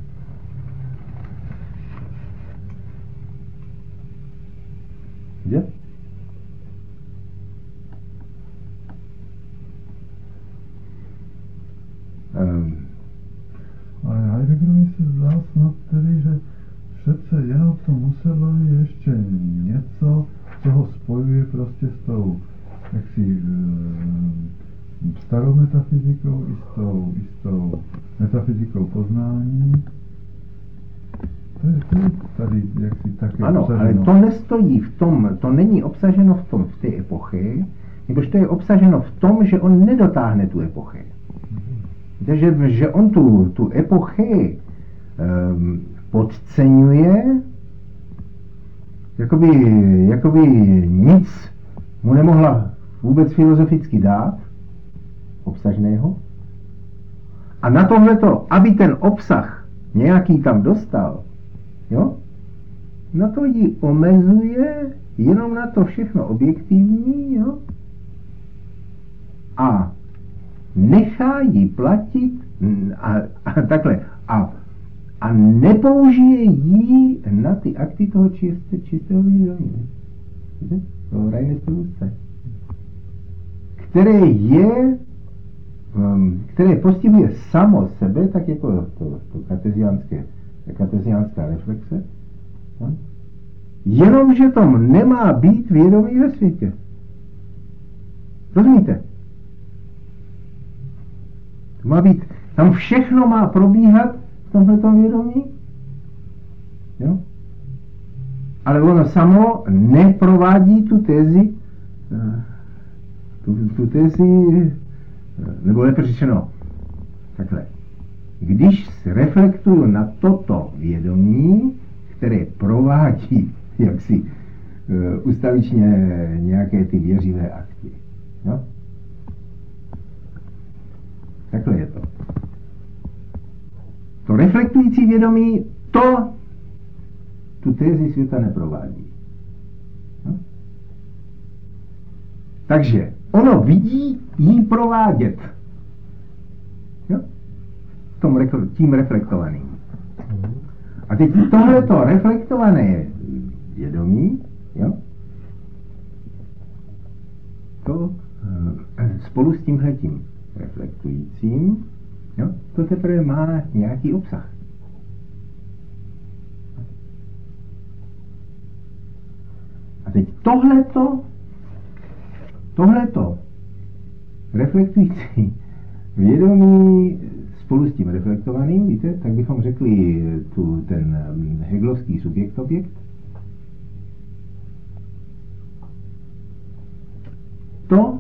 [SPEAKER 3] Kde?
[SPEAKER 5] Um. Ale Heideggerovi se zdá snad tedy, že přece jeho v tom Husserlovi ještě něco, co ho spojuje prostě s tou jaksi e, starou metafyzikou i s tou, i s tou metafyzikou poznání. To je, to je tady jaksi také
[SPEAKER 3] ano,
[SPEAKER 5] obsaženo.
[SPEAKER 3] ale to nestojí v tom, to není obsaženo v tom, v té epochy, nebož to je obsaženo v tom, že on nedotáhne tu epochy. Takže že on tu, tu epochy um, podceňuje, jakoby, jakoby nic mu nemohla vůbec filozoficky dát, obsažného. A na tohleto, aby ten obsah nějaký tam dostal, jo, na to ji omezuje jenom na to všechno objektivní, jo, a nechá ji platit a, a takhle a, a nepoužije ji na ty akty toho čisté, čistého vědomí. Víte? Toho rajnestého úzce. Které je, um, které postihuje samo sebe, tak jako to, to karteziánské, karteziánská reflexe. No? Jenomže to nemá být vědomí ve světě. Rozumíte? To má být, tam všechno má probíhat v tomhletom vědomí. Jo? Ale ono samo neprovádí tu tézi, tu, tu tézi, nebo lépe řečeno, takhle. Když se reflektuju na toto vědomí, které provádí jaksi ustavičně nějaké ty věřivé akty. Jo? Takhle je to. To reflektující vědomí, to tu tézi světa neprovádí. No? Takže ono vidí jí provádět. Jo? Tom, tím reflektovaným. A teď tohleto reflektované vědomí, jo? To e, spolu s tímhletím reflektujícím, jo? To teprve má nějaký obsah. A teď tohleto, tohleto reflektující vědomí spolu s tím reflektovaným, víte, tak bychom řekli tu, ten hegelovský subjekt-objekt. To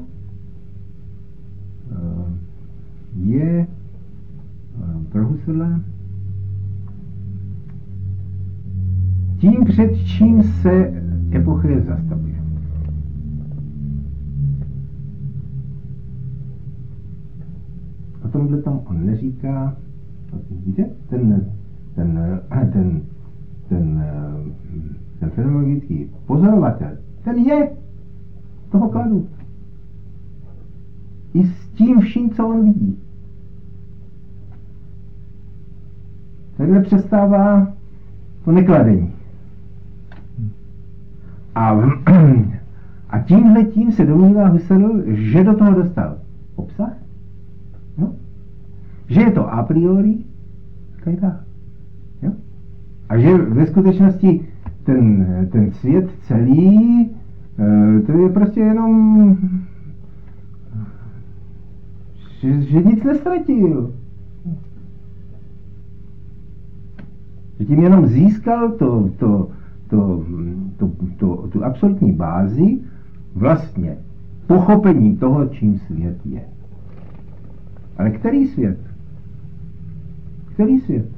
[SPEAKER 3] je pro Husserla tím, před čím se epoche zastavuje. O tomhle tam on neříká, víte, ten, ten, ten, ten, ten fenomenologický pozorovatel, ten je toho kladu. I s tím vším, co on vidí. Takhle přestává to nekladení. A, a tímhletím se domnívá Husserl, že do toho dostal obsah, no? Že je to a priori kajda, jo? A že ve skutečnosti ten, ten svět celý, to je prostě jenom, že, že nic nestratil. Že tím jenom získal to, to To, to, to, tu absolutní bázi vlastně pochopení toho, čím svět je. Ale který svět? Který svět?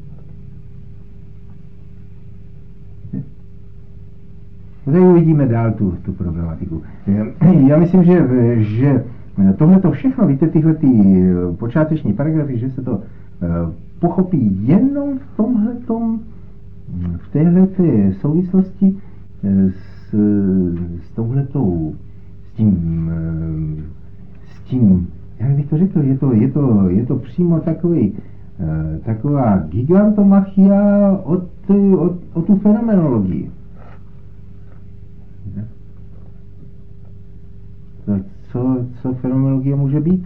[SPEAKER 3] Tady uvidíme dál tu, tu problematiku. Já myslím, že, že tohleto všechno, víte, tyhle ty počáteční paragrafy, že se to pochopí jenom v tomhletom, v téhleté souvislosti s, s touhletou, s tím, s tím, jak bych to řekl, je to, je to, je to přímo takový, taková gigantomachia od, od, od tu fenomenologii. Co, co fenomenologie může být?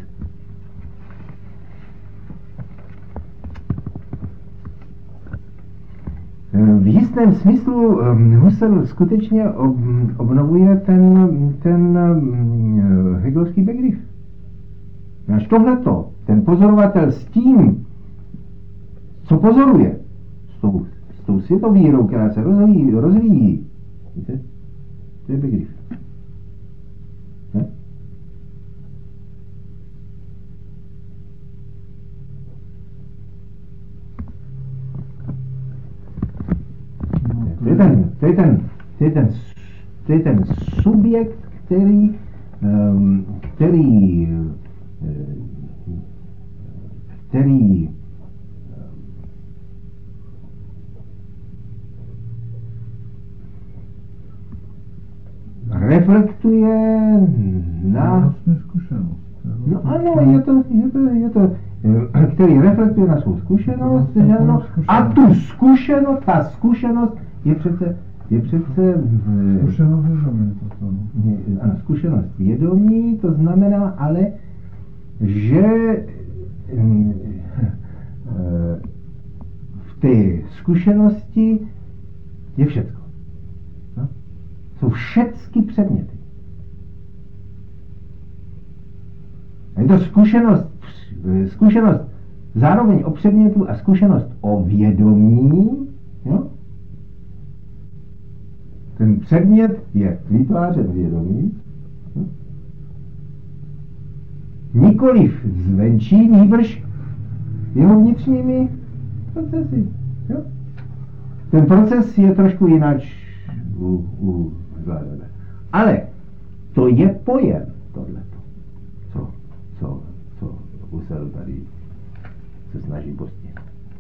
[SPEAKER 3] V jistém smyslu Husserl skutečně obnovuje ten, ten hegelovský begriff. Až tohleto, ten pozorovatel s tím, co pozoruje, s tou, s tou světovírou, která se rozvíjí, rozvíjí, víte, to je begriff. Ne? To je ten, to je ten, to je ten, to je ten subjekt, který, um, který, který reflektuje na...
[SPEAKER 5] Vlastně zkušenost.
[SPEAKER 3] No ano, je to, je to, je to, který reflektuje na svou zkušenost, že ano, a tu zkušenost, ta zkušenost je přece, je přece
[SPEAKER 5] Zkušenost vědomí, to
[SPEAKER 3] ano, zkušenost vědomí, to znamená ale, že v té zkušenosti je všecko. No? Jsou všechny předměty. A je to zkušenost, zkušenost zároveň o předmětu a zkušenost o vědomí. Jo? Ten předmět je vytvářen vědomí. Jo? Nikoliv zvenčí, nýbrž jeho vnitřními procesy. Jo? Ten proces je trošku jinak u, u zvládané. Ale to je pojem tohleto, co, co, co Husserl tady se snaží postihnout.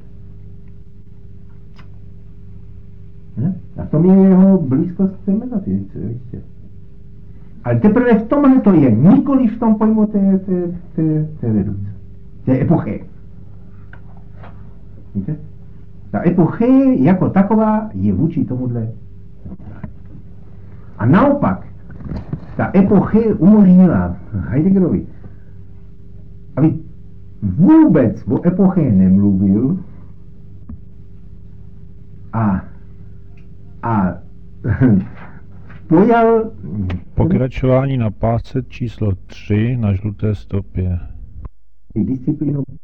[SPEAKER 3] A v tom je jeho blízkost té metafyzice, víte. Ale teprve v tomhle to je, nikoli v tom pojmu té, té, té, té redukce, té epochy. Víte? Ta epochy jako taková je vůči tomuhle. A naopak, ta epochy umožnila Heideggerovi, aby vůbec o epoche nemluvil a, a pojal
[SPEAKER 4] Pokračování na pásce číslo tři na žluté stopě.
[SPEAKER 3] disciplínu